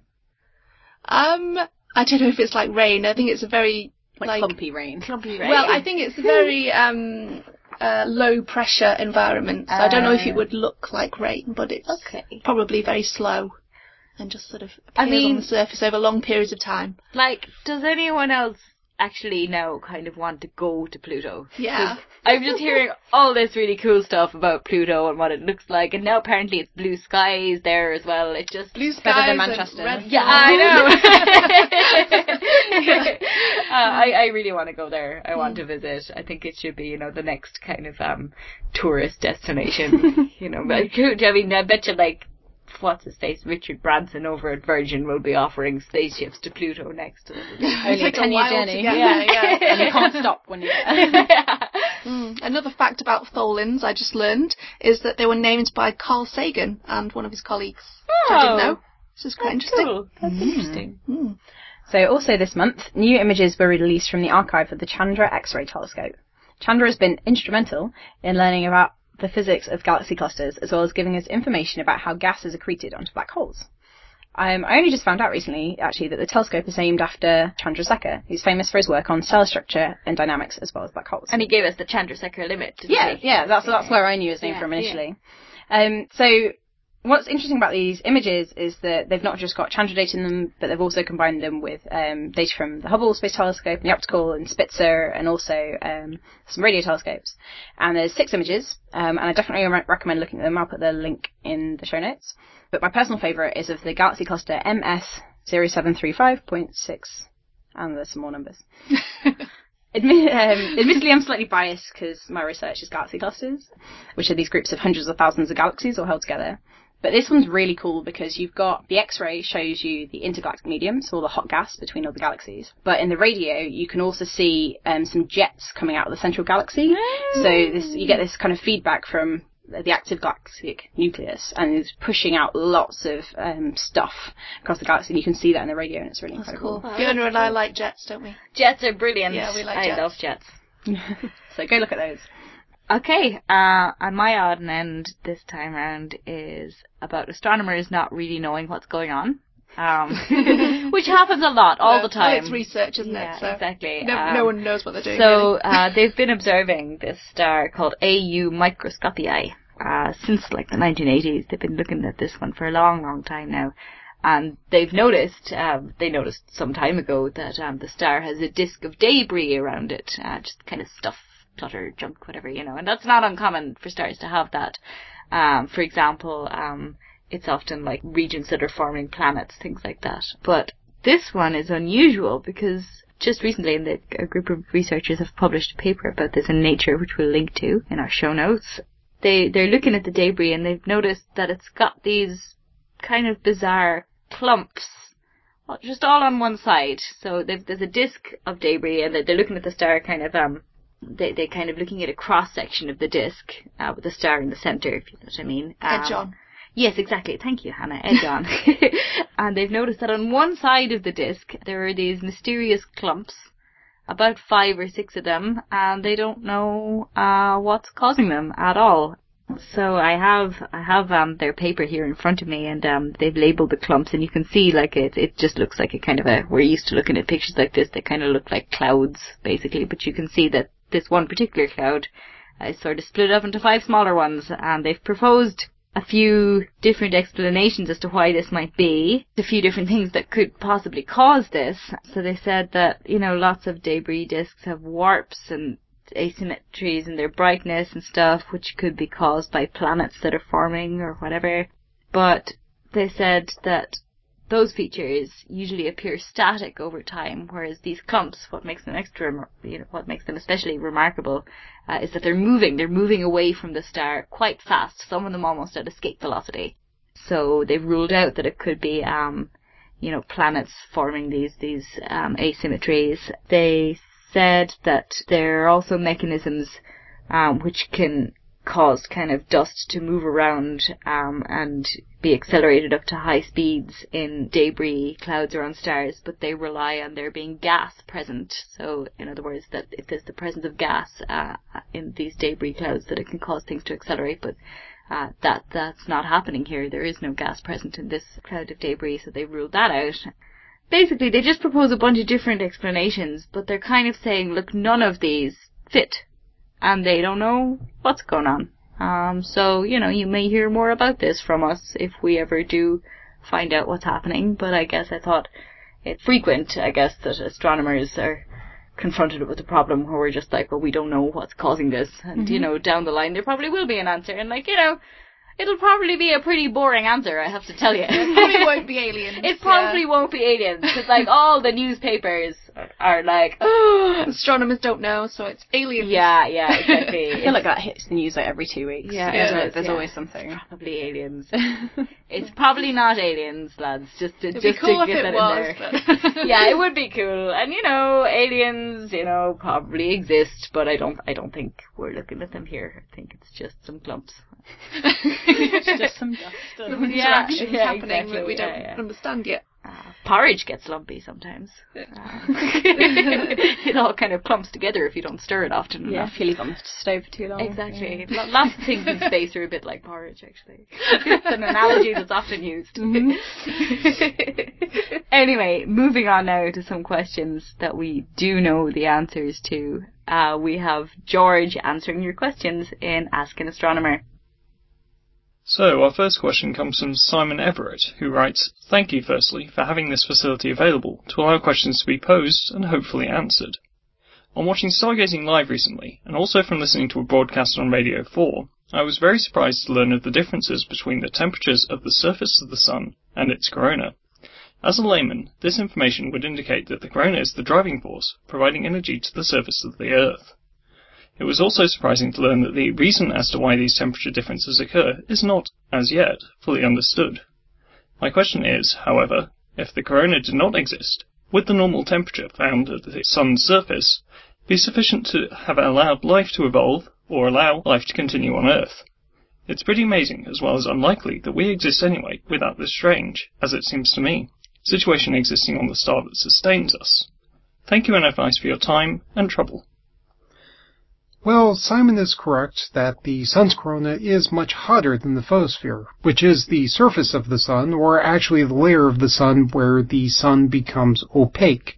Um, I don't know if it's like rain. I think it's a very Like, like clumpy rain. Clumpy rain. well, I think it's a very um uh, low pressure environment. So I don't know if it would look like rain, but it's Okay. probably very slow and just sort of appears I mean- on the surface over long periods of time. Like, does anyone else actually now kind of want to go to Pluto? Yeah. 'Cause I'm just hearing all this really cool stuff about Pluto and what it looks like, and now apparently it's blue skies there as well. It just Blue better skies than and Manchester. red yeah, flowers. I know. uh, I I really want to go there. I want to visit. I think it should be, you know, the next kind of um tourist destination. You know, but could I mean I bet you like what's his face Richard Branson over at Virgin will be offering spaceships to Pluto next. Only It's a like a ten-year while to journey. get Yeah. there, yeah. And you can't stop when you get there. Mm. Another fact about tholins I just learned is that they were named by Carl Sagan and one of his colleagues. Which I didn't know. This is quite interesting. Cool. That's interesting. Mm. So also this month, new images were released from the archive of the Chandra X-ray telescope. Chandra has been instrumental in learning about the physics of galaxy clusters, as well as giving us information about how gas is accreted onto black holes. Um, I only just found out recently, actually, that the telescope is named after Chandrasekhar, who's famous for his work on stellar structure and dynamics, as well as black holes. And he gave us the Chandrasekhar limit, didn't yeah, he? Yeah, that's, that's where I knew his name yeah, from initially. Yeah. Um, so what's interesting about these images is that they've not just got Chandra data in them, but they've also combined them with um, data from the Hubble Space Telescope and the Optical and Spitzer, and also um, some radio telescopes. And there's six images, um, and I definitely re- recommend looking at them. I'll put the link in the show notes. But my personal favourite is of the galaxy cluster M S zero seven three five point six, and there's some more numbers. Admi- um, admittedly, I'm slightly biased because my research is galaxy clusters, which are these groups of hundreds of thousands of galaxies all held together. But this one's really cool because you've got the X-ray shows you the intergalactic medium, so all the hot gas between all the galaxies. But in the radio, you can also see um, some jets coming out of the central galaxy. So this, you get this kind of feedback from the active galactic nucleus, and it's pushing out lots of um, stuff across the galaxy, and you can see that in the radio, and it's really That's incredible. cool. Fiona and I like jets, don't we? Jets are brilliant. Yeah, we like I jets. love jets. So go look at those. Okay, uh, and my odd and end this time round is about astronomers not really knowing what's going on. Um, which happens a lot, all well, the time. Well, it's research, isn't yeah, it? So exactly. No, um, no one knows what they're doing. So, really. uh, they've been observing this star called A U Microscopii, uh, since like the nineteen eighties. They've been looking at this one for a long, long time now. And they've noticed, um, they noticed some time ago that, um, the star has a disk of debris around it, uh, just kind of stuff, clutter, junk, whatever, you know, and that's not uncommon for stars to have that. Um, for example, um, it's often like regions that are forming planets, things like that. But this one is unusual because just recently the, a group of researchers have published a paper about this in Nature, which we'll link to in our show notes. They, they're looking at the debris and they've noticed that it's got these kind of bizarre clumps, well, just all on one side. So there's a disk of debris and they're looking at the star kind of, um, they, they're kind of looking at a cross-section of the disk, uh, with the star in the centre, if you know what I mean. Um, Edge on. Yes, exactly. Thank you, Hannah. Edge on. And they've noticed that on one side of the disk, there are these mysterious clumps, about five or six of them, and they don't know, uh, what's causing them at all. So I have, I have, um, their paper here in front of me, and, um, they've labelled the clumps, and you can see, like, it, it just looks like a kind of a, we're used to looking at pictures like this, they kind of look like clouds, basically, but you can see that this one particular cloud is sort of split up into five smaller ones, and they've proposed a few different explanations as to why this might be, a few different things that could possibly cause this. So they said that, you know, lots of debris disks have warps and asymmetries in their brightness and stuff, which could be caused by planets that are forming or whatever. But they said that those features usually appear static over time, whereas these clumps, what makes them extra, you know, what makes them especially remarkable, uh, is that they're moving. They're moving away from the star quite fast. Some of them almost at escape velocity. So they've ruled out that it could be, um, you know, planets forming these these um, asymmetries. They said that there are also mechanisms um, which can cause kind of dust to move around um, and be accelerated up to high speeds in debris clouds or on stars, but they rely on there being gas present. So, in other words, that if there's the presence of gas uh, in these debris clouds, that it can cause things to accelerate, but uh, that that's not happening here. There is no gas present in this cloud of debris, so they ruled that out. Basically, they just propose a bunch of different explanations, but they're kind of saying, look, none of these fit. And they don't know what's going on. Um, so, you know, you may hear more about this from us if we ever do find out what's happening. But I guess I thought it's frequent, I guess, that astronomers are confronted with a problem where we're just like, well, we don't know what's causing this. And, mm-hmm. you know, down the line there probably will be an answer. And, like, you know, it'll probably be a pretty boring answer, I have to tell you. It probably won't be aliens. It probably yeah. won't be aliens, because, like, all the newspapers are, are like, oh, astronomers don't know, so it's aliens. Yeah, yeah, exactly. I feel like that hits the news like every two weeks. Yeah, yeah. yeah It? There's yeah. always something. It's probably aliens. It's probably not aliens, lads. Just to, It'd just be cool to if get it that was, in there. Yeah, it would be cool. And you know, aliens, you know, probably exist, but I don't, I don't think we're looking at them here. I think it's just some clumps. It's just some dust. Some interactions yeah, happening exactly, that we don't yeah, yeah. understand yet. Uh, porridge gets lumpy sometimes. Uh, it all kind of clumps together if you don't stir it often Yeah, enough. if you leave it on the stove for too long. Exactly. Yeah. Lots of things in space are a bit like porridge, actually. It's an analogy that's often used. Mm-hmm. Anyway, moving on now to some questions that we do know the answers to. Uh, we have George answering your questions in Ask an Astronomer. So, our first question comes from Simon Everett, who writes, "Thank you, firstly, for having this facility available to allow questions to be posed and hopefully answered. On watching Stargazing Live recently, and also from listening to a broadcast on Radio four, I was very surprised to learn of the differences between the temperatures of the surface of the Sun and its corona. As a layman, this information would indicate that the corona is the driving force, providing energy to the surface of the Earth. It was also surprising to learn that the reason as to why these temperature differences occur is not, as yet, fully understood. My question is, however, if the corona did not exist, would the normal temperature found at the Sun's surface be sufficient to have allowed life to evolve, or allow life to continue on Earth? It's pretty amazing, as well as unlikely, that we exist anyway without this strange, as it seems to me, situation existing on the star that sustains us. Thank you in advance for your time and trouble." Well, Simon is correct that the Sun's corona is much hotter than the photosphere, which is the surface of the Sun, or actually the layer of the Sun where the Sun becomes opaque.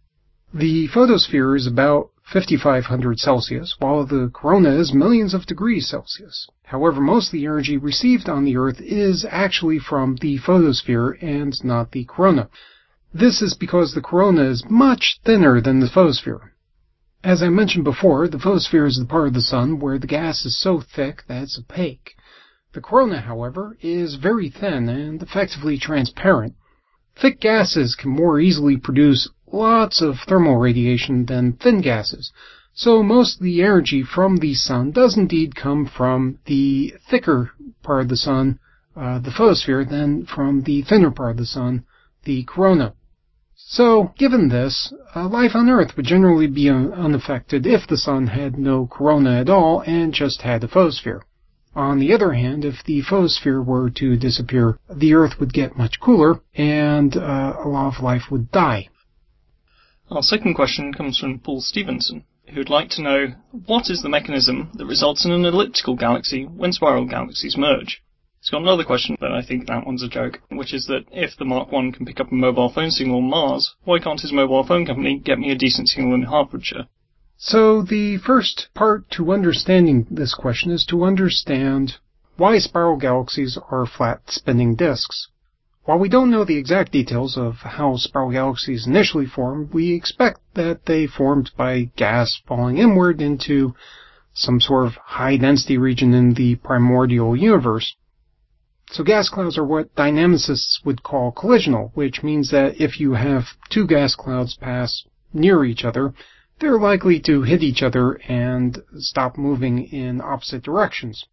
The photosphere is about fifty-five hundred Celsius, while the corona is millions of degrees Celsius. However, most of the energy received on the Earth is actually from the photosphere and not the corona. This is because the corona is much thinner than the photosphere. As I mentioned before, the photosphere is the part of the Sun where the gas is so thick that it's opaque. The corona, however, is very thin and effectively transparent. Thick gases can more easily produce lots of thermal radiation than thin gases, so most of the energy from the Sun does indeed come from the thicker part of the Sun, uh, the photosphere, than from the thinner part of the Sun, the corona. So, given this, uh, life on Earth would generally be un- unaffected if the Sun had no corona at all and just had a photosphere. On the other hand, if the photosphere were to disappear, the Earth would get much cooler, and uh, a lot of life would die. Our second question comes from Paul Stevenson, who would like to know, what is the mechanism that results in an elliptical galaxy when spiral galaxies merge? He's got another question, but I think that one's a joke, which is that if the Mark one can pick up a mobile phone signal on Mars, why can't his mobile phone company get me a decent signal in Hertfordshire? So the first part to understanding this question is to understand why spiral galaxies are flat spinning disks. While we don't know the exact details of how spiral galaxies initially formed, we expect that they formed by gas falling inward into some sort of high-density region in the primordial universe. So gas clouds are what dynamicists would call collisional, which means that if you have two gas clouds pass near each other, they're likely to hit each other and stop moving in opposite directions.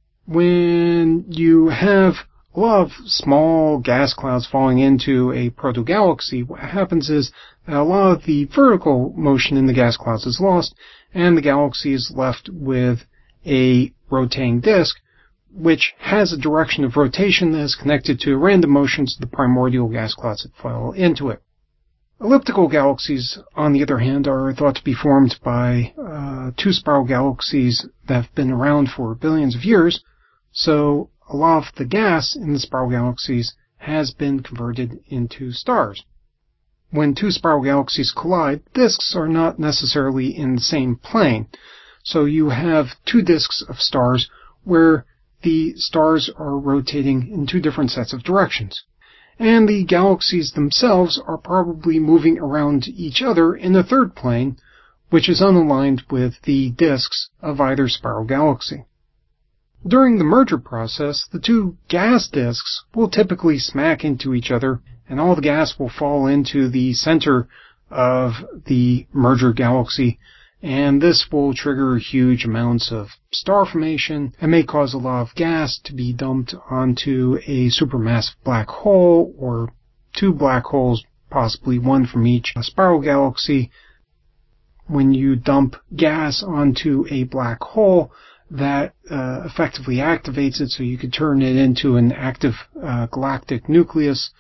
When you have a lot of small gas clouds falling into a protogalaxy, what happens is that a lot of the vertical motion in the gas clouds is lost, and the galaxy is left with a rotating disk, which has a direction of rotation that is connected to random motions of the primordial gas clouds that fall into it. Elliptical galaxies, on the other hand, are thought to be formed by uh, two spiral galaxies that have been around for billions of years, so a lot of the gas in the spiral galaxies has been converted into stars. When two spiral galaxies collide, disks are not necessarily in the same plane, so you have two disks of stars where the stars are rotating in two different sets of directions. And the galaxies themselves are probably moving around each other in a third plane, which is unaligned with the disks of either spiral galaxy. During the merger process, the two gas disks will typically smack into each other, and all the gas will fall into the center of the merger galaxy, and this will trigger huge amounts of star formation and may cause a lot of gas to be dumped onto a supermassive black hole, or two black holes, possibly one from each spiral galaxy. When you dump gas onto a black hole, that uh, effectively activates it so you could turn it into an active uh, galactic nucleus,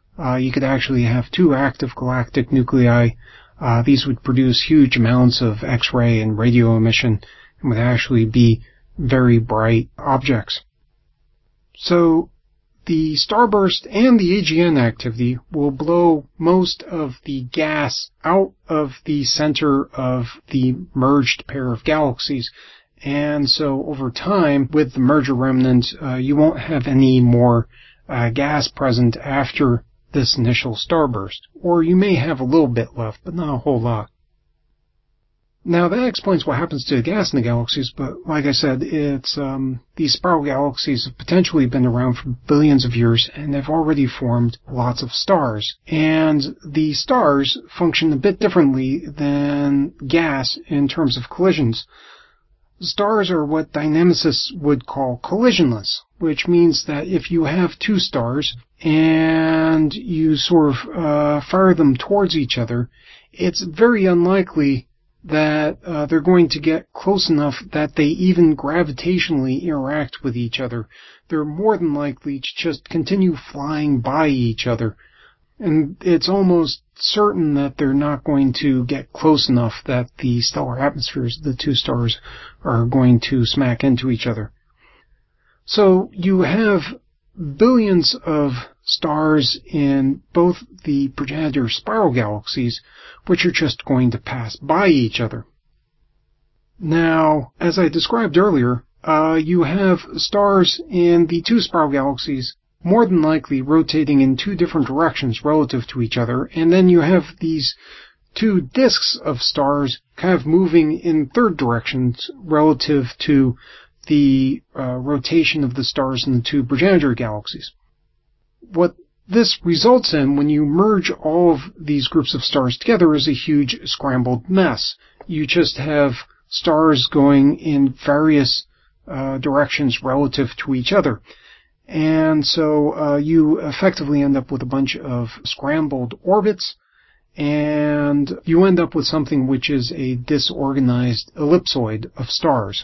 uh, you could actually have two active galactic nuclei. Uh, these would produce huge amounts of X-ray and radio emission and would actually be very bright objects. So the starburst and the A G N activity will blow most of the gas out of the center of the merged pair of galaxies. And so over time, with the merger remnant, uh, you won't have any more uh, gas present after this initial starburst. Or you may have a little bit left, but not a whole lot. Now that explains what happens to the gas in the galaxies, but like I said, it's um, these spiral galaxies have potentially been around for billions of years, and they've already formed lots of stars. And the stars function a bit differently than gas in terms of collisions. Stars are what dynamicists would call collisionless, which means that if you have two stars and you sort of uh, fire them towards each other, it's very unlikely that uh, they're going to get close enough that they even gravitationally interact with each other. They're more than likely to just continue flying by each other. And it's almost certain that they're not going to get close enough that the stellar atmospheres of the two stars are going to smack into each other. So you have billions of stars in both the progenitor spiral galaxies, which are just going to pass by each other. Now, as I described earlier, uh, you have stars in the two spiral galaxies more than likely rotating in two different directions relative to each other, and then you have these two disks of stars kind of moving in third directions relative to the uh, rotation of the stars in the two progenitor galaxies. What this results in when you merge all of these groups of stars together is a huge scrambled mess. You just have stars going in various uh, directions relative to each other. And so uh, you effectively end up with a bunch of scrambled orbits, and you end up with something which is a disorganized ellipsoid of stars.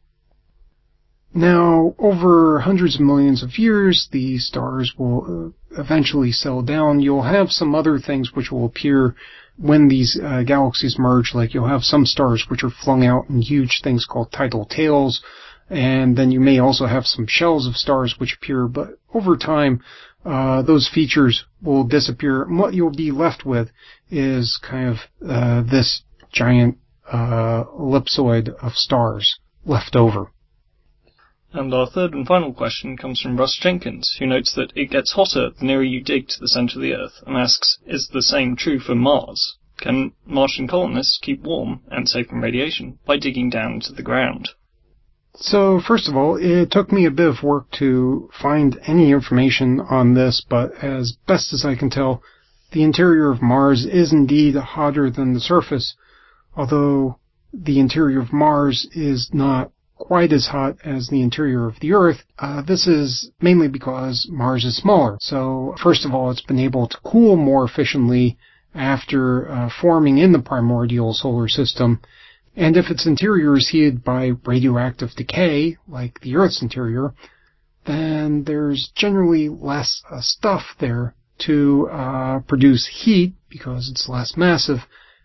Now, over hundreds of millions of years, the stars will uh, eventually settle down. You'll have some other things which will appear when these uh, galaxies merge, like you'll have some stars which are flung out in huge things called tidal tails, and then you may also have some shells of stars which appear, but over time, uh, those features will disappear, and what you'll be left with is kind of uh, this giant uh, ellipsoid of stars left over. And our third and final question comes from Russ Jenkins, who notes that it gets hotter the nearer you dig to the centre of the Earth, and asks, is the same true for Mars? Can Martian colonists keep warm and safe from radiation by digging down into the ground? So, first of all, it took me a bit of work to find any information on this, but as best as I can tell, the interior of Mars is indeed hotter than the surface, although the interior of Mars is not quite as hot as the interior of the Earth. Uh, this is mainly because Mars is smaller. So, first of all, it's been able to cool more efficiently after uh, forming in the primordial solar system. And if its interior is heated by radioactive decay, like the Earth's interior, then there's generally less uh, stuff there to uh, produce heat because it's less massive,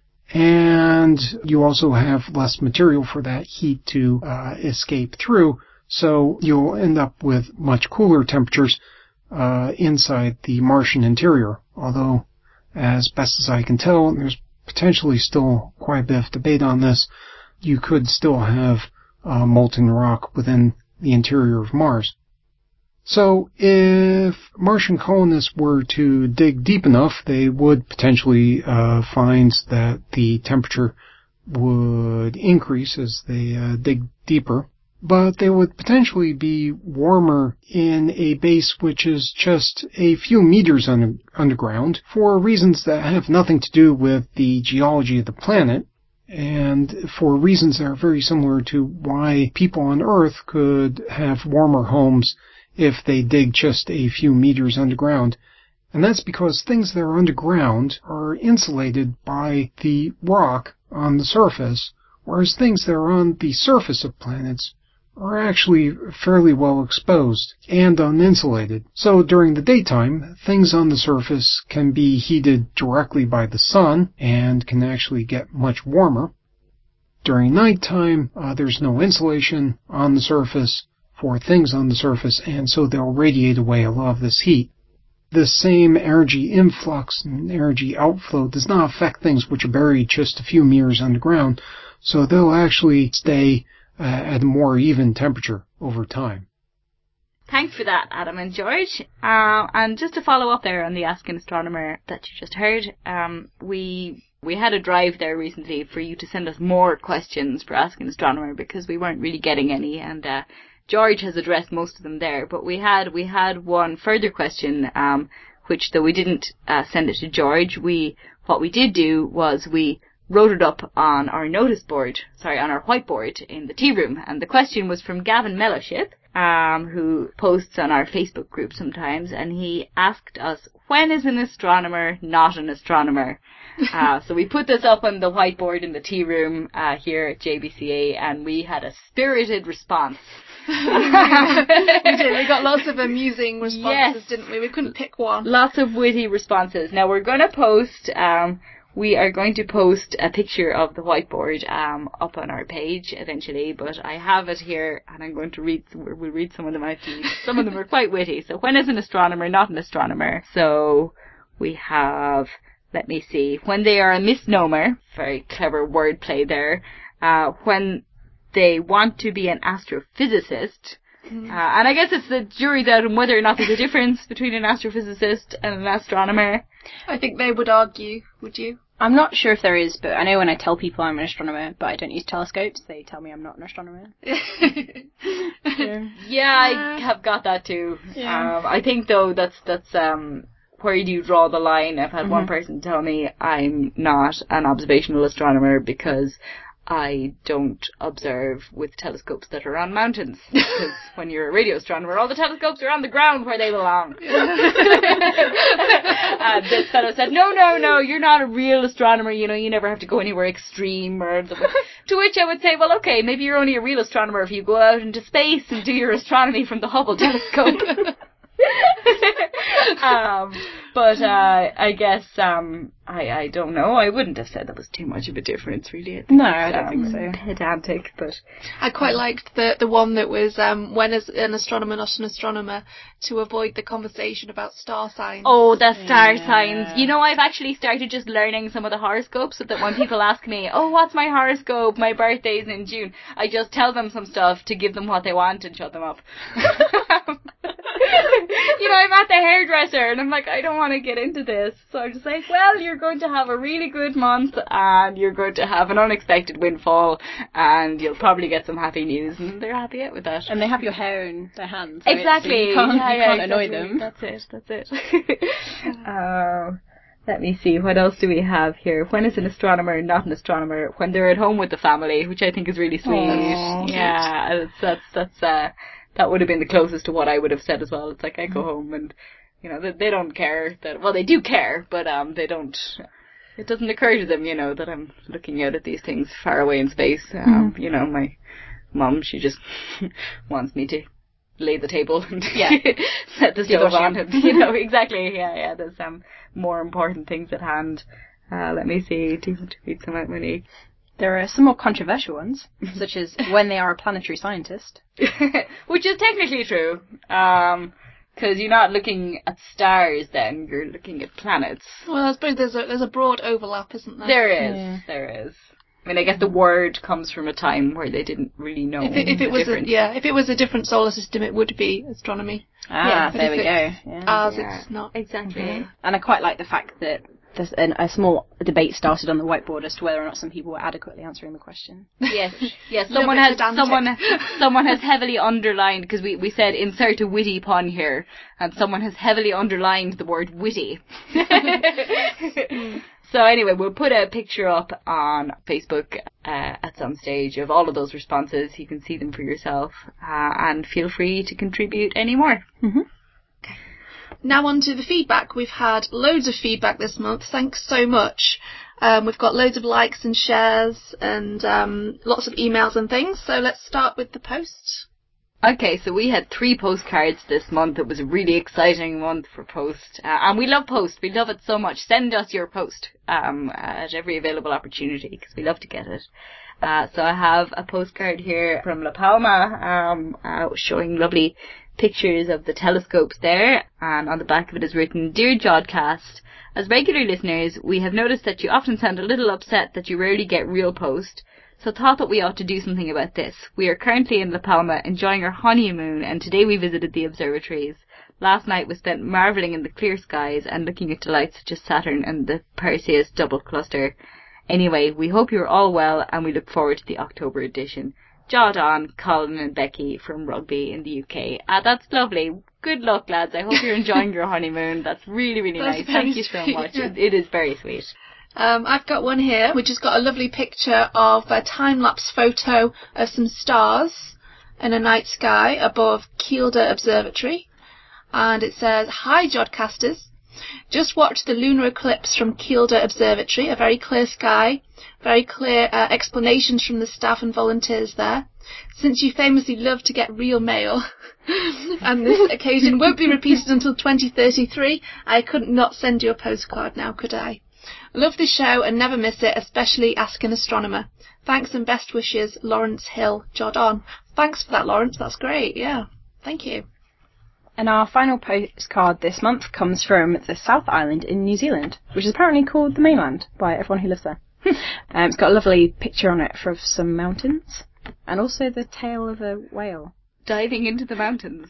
and you also have less material for that heat to uh, escape through, so you'll end up with much cooler temperatures uh, inside the Martian interior, although, as best as I can tell, there's potentially still quite a bit of debate on this. You could still have uh, molten rock within the interior of Mars. So, if Martian colonists were to dig deep enough, they would potentially uh, find that the temperature would increase as they uh, dig deeper, but they would potentially be warmer in a base which is just a few meters un- underground for reasons that have nothing to do with the geology of the planet, and for reasons that are very similar to why people on Earth could have warmer homes if they dig just a few meters underground. And that's because things that are underground are insulated by the rock on the surface, whereas things that are on the surface of planets are actually fairly well exposed and uninsulated. So during the daytime, things on the surface can be heated directly by the sun and can actually get much warmer. During nighttime, uh, there's no insulation on the surface for things on the surface, and so they'll radiate away a lot of this heat. The same energy influx and energy outflow does not affect things which are buried just a few meters underground, so they'll actually stay uh, at a more even temperature over time. Thanks for that, Adam and George. Uh, and just to follow up there on the Ask an Astronomer that you just heard, um, we we had a drive there recently for you to send us more questions for Ask an Astronomer because we weren't really getting any, and uh, George has addressed most of them there, but we had we had one further question, um, which though we didn't uh, send it to George, we what we did do was we wrote it up on our notice board, sorry, on our whiteboard in the tea room, and the question was from Gavin Mellowship, um, who posts on our Facebook group sometimes, and he asked us, when is an astronomer not an astronomer? uh, so we put this up on the whiteboard in the tea room uh, here at J B C A, and we had a spirited response. We did. We got lots of amusing responses, Yes. didn't we? We couldn't pick one. Lots of witty responses. Now we're going to post, um, we are going to post a picture of the whiteboard um, up on our page eventually, but I have it here and I'm going to read, we'll read some of them out to you. Some of them are quite witty. So when is an astronomer not an astronomer? So we have, let me see, when they are a misnomer, very clever wordplay there, uh, when they want to be an astrophysicist. Mm. Uh, and I guess it's the jury's out on whether or not there's a difference between an astrophysicist and an astronomer. I think they would argue, would you? I'm not sure if there is, but I know when I tell people I'm an astronomer, but I don't use telescopes, they tell me I'm not an astronomer. yeah. yeah, I have got that too. Yeah. Um, I think though that's that's um where do you draw the line? I've had mm-hmm. one person tell me I'm not an observational astronomer because I don't observe with telescopes that are on mountains. Because when you're a radio astronomer, all the telescopes are on the ground where they belong. And this fellow said, no, no, no, you're not a real astronomer. You know, you never have to go anywhere extreme or something. To which I would say, well, okay, maybe you're only a real astronomer if you go out into space and do your astronomy from the Hubble telescope. um, but uh, I guess um, I I don't know. I wouldn't have said that was too much of a difference, really. I no, I don't um, think so. Pedantic, but I quite liked the the one that was um, when is an astronomer not an astronomer, to avoid the conversation about star signs. Oh, the star yeah. signs. You know, I've actually started just learning some of the horoscopes, so that when people ask me, oh, what's my horoscope? My birthday's in June. I just tell them some stuff to give them what they want and shut them up. You know, I'm at the hairdresser and I'm like, I don't want to get into this. So I'm just like, well, you're going to have a really good month and you're going to have an unexpected windfall and you'll probably get some happy news, and they're happy out with that. And they have your hair in their hands. Right? Exactly. So you can't, yeah, you yeah, can't exactly. annoy them. That's it, that's it. uh, let me see, what else do we have here? When is an astronomer not an astronomer? When they're at home with the family, which I think is really sweet. Aww. Yeah, that's, that's, that's, uh, that would have been the closest to what I would have said as well. It's like I go home and, you know, they, they don't care that, well, they do care, but um, they don't, it doesn't occur to them, you know, that I'm looking out at these things far away in space. Um, mm-hmm. You know, my mum, she just wants me to lay the table and yeah. set the stove on, and, you know, exactly, yeah, yeah, there's um, more important things at hand. Uh, let me see, do you want to read some out, Monique? There are some more controversial ones, such as when they are a planetary scientist. Which is technically true, um, because you're not looking at stars then, you're looking at planets. Well, I suppose there's a, there's a broad overlap, isn't there? There is, yeah. there is. I mean, I guess the word comes from a time where they didn't really know if it, if it the was difference. A, yeah, if it was a different solar system, it would be astronomy. Ah, yeah, there we go. Yeah. Ours, yeah. it's not. Exactly. Mm-hmm. And I quite like the fact that there's an, a small debate started on the whiteboard as to whether or not some people were adequately answering the question. Yes, yes. Someone has someone someone has heavily underlined, because we we said insert a witty pun here, and someone has heavily underlined the word witty. So anyway, we'll put a picture up on Facebook uh, at some stage of all of those responses. You can see them for yourself, uh, and feel free to contribute any more. Mm-hmm. Now on to the feedback. We've had loads of feedback this month. Thanks so much. Um, we've got loads of likes and shares and um, lots of emails and things. So let's start with the post. Okay, so we had three postcards this month. It was a really exciting month for post. Uh, and we love post. We love it so much. Send us your post um, at every available opportunity because we love to get it. Uh, so I have a postcard here from La Palma um, uh, showing lovely pictures of the telescopes there. And on the back of it is written, Dear Jodcast, as regular listeners, we have noticed that you often sound a little upset that you rarely get real post. So thought that we ought to do something about this. We are currently in La Palma enjoying our honeymoon, and today we visited the observatories. Last night was spent marvelling in the clear skies and looking at delights such as Saturn and the Perseus double cluster. Anyway, we hope you're all well and we look forward to the October edition. Jot on, Colin and Becky from Rugby in the U K. Ah, that's lovely. Good luck, lads. I hope you're enjoying your honeymoon. That's really, really That's nice. very Thank you so sweet. much. It, it is very sweet. Um, I've got one here which has got a lovely picture of a time-lapse photo of some stars in a night sky above Kielder Observatory. And it says, Hi Jodcasters. Just watched the lunar eclipse from Kielder Observatory, a very clear sky, very clear uh, explanations from the staff and volunteers there. Since you famously love to get real mail, and this occasion won't be repeated until twenty thirty-three, I couldn't not send you a postcard now, could I? Love the show and never miss it, especially Ask an Astronomer. Thanks and best wishes, Lawrence Hill, Jod on. Thanks for that, Lawrence. That's great. Yeah. Thank you. And our final postcard this month comes from the South Island in New Zealand, which is apparently called the mainland by everyone who lives there. um, it's got a lovely picture on it of some mountains and also the tail of a whale. Diving into the mountains.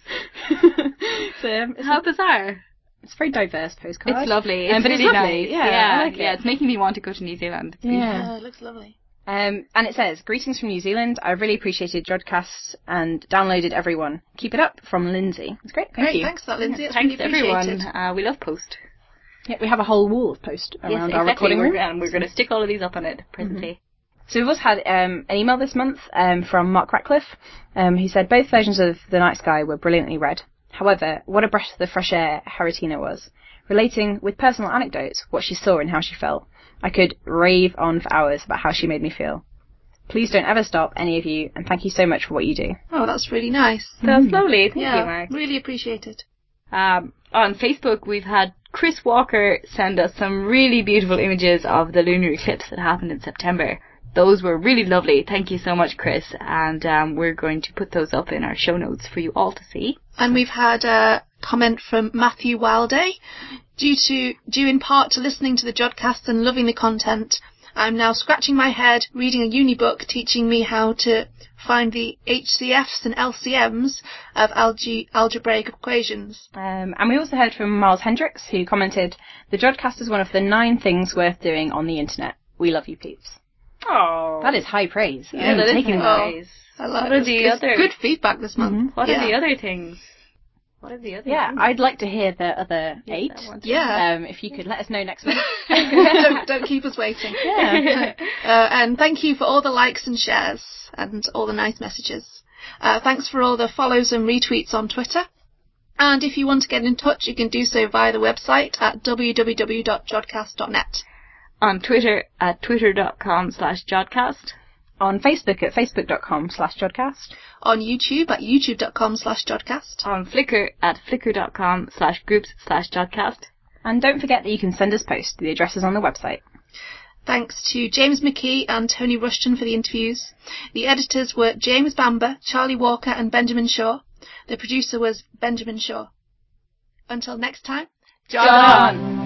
so, um, it's How a, bizarre. It's a very diverse postcard. It's lovely. It's um, but really it's lovely. nice. Yeah, yeah, I like yeah, it. it's making me want to go to New Zealand. It's Yeah. Yeah, it looks lovely. Um, and it says, Greetings from New Zealand. I really appreciated Jodcasts and downloaded everyone. Keep it up, from Lindsay. It's great. Thank Great, you. thanks for that, Lindsay. It's Thanks really everyone. appreciated. Uh, we love post. Yeah, we have a whole wall of post around Yes, our exactly. recording We're, room. and we're going to stick all of these up on it presently. Mm-hmm. So we've also had um, an email this month um, from Mark Ratcliffe. Um, he said both versions of The Night Sky were brilliantly read. However, what a breath of the fresh air Haritina was, relating with personal anecdotes what she saw and how she felt. I could rave on for hours about how she made me feel. Please don't ever stop, any of you, and thank you so much for what you do. Oh, that's really nice. That's lovely. Thank yeah, you, Mark. really appreciated. Um, on Facebook, we've had Chris Walker send us some really beautiful images of the lunar eclipse that happened in September. Those were really lovely. Thank you so much, Chris. And um, we're going to put those up in our show notes for you all to see. And we've had a comment from Matthew Wilday. Due to, due in part to listening to the Jodcast and loving the content, I'm now scratching my head reading a uni book teaching me how to find the H C Fs and L C Ms of alge- algebraic equations. Um, and we also heard from Miles Hendricks, who commented, The Jodcast is one of the nine things worth doing on the internet. We love you, peeps. Oh, That is high praise. yeah, I'm that is taking that. nice. I like What are it. the It's other? good feedback this month. Mm-hmm. What yeah. are the other things? What are the other Yeah, things? I'd like to hear the other Yes, eight. I want to. Yeah. Um, if you could let us know next month. don't, don't keep us waiting. Yeah. Uh, and thank you for all the likes and shares and all the nice messages. Uh, thanks for all the follows and retweets on Twitter. And if you want to get in touch, you can do so via the website at w w w dot jodcast dot net. On Twitter at twitter.com slash jodcast. On Facebook at facebook.com slash jodcast. On YouTube at youtube.com slash jodcast. On Flickr at flickr.com slash groups slash jodcast. And don't forget that you can send us posts. The address is on the website. Thanks to James McKee and Tony Rushton for the interviews. The editors were James Bamber, Charlie Walker and Benjamin Shaw. The producer was Benjamin Shaw. Until next time, Jod on!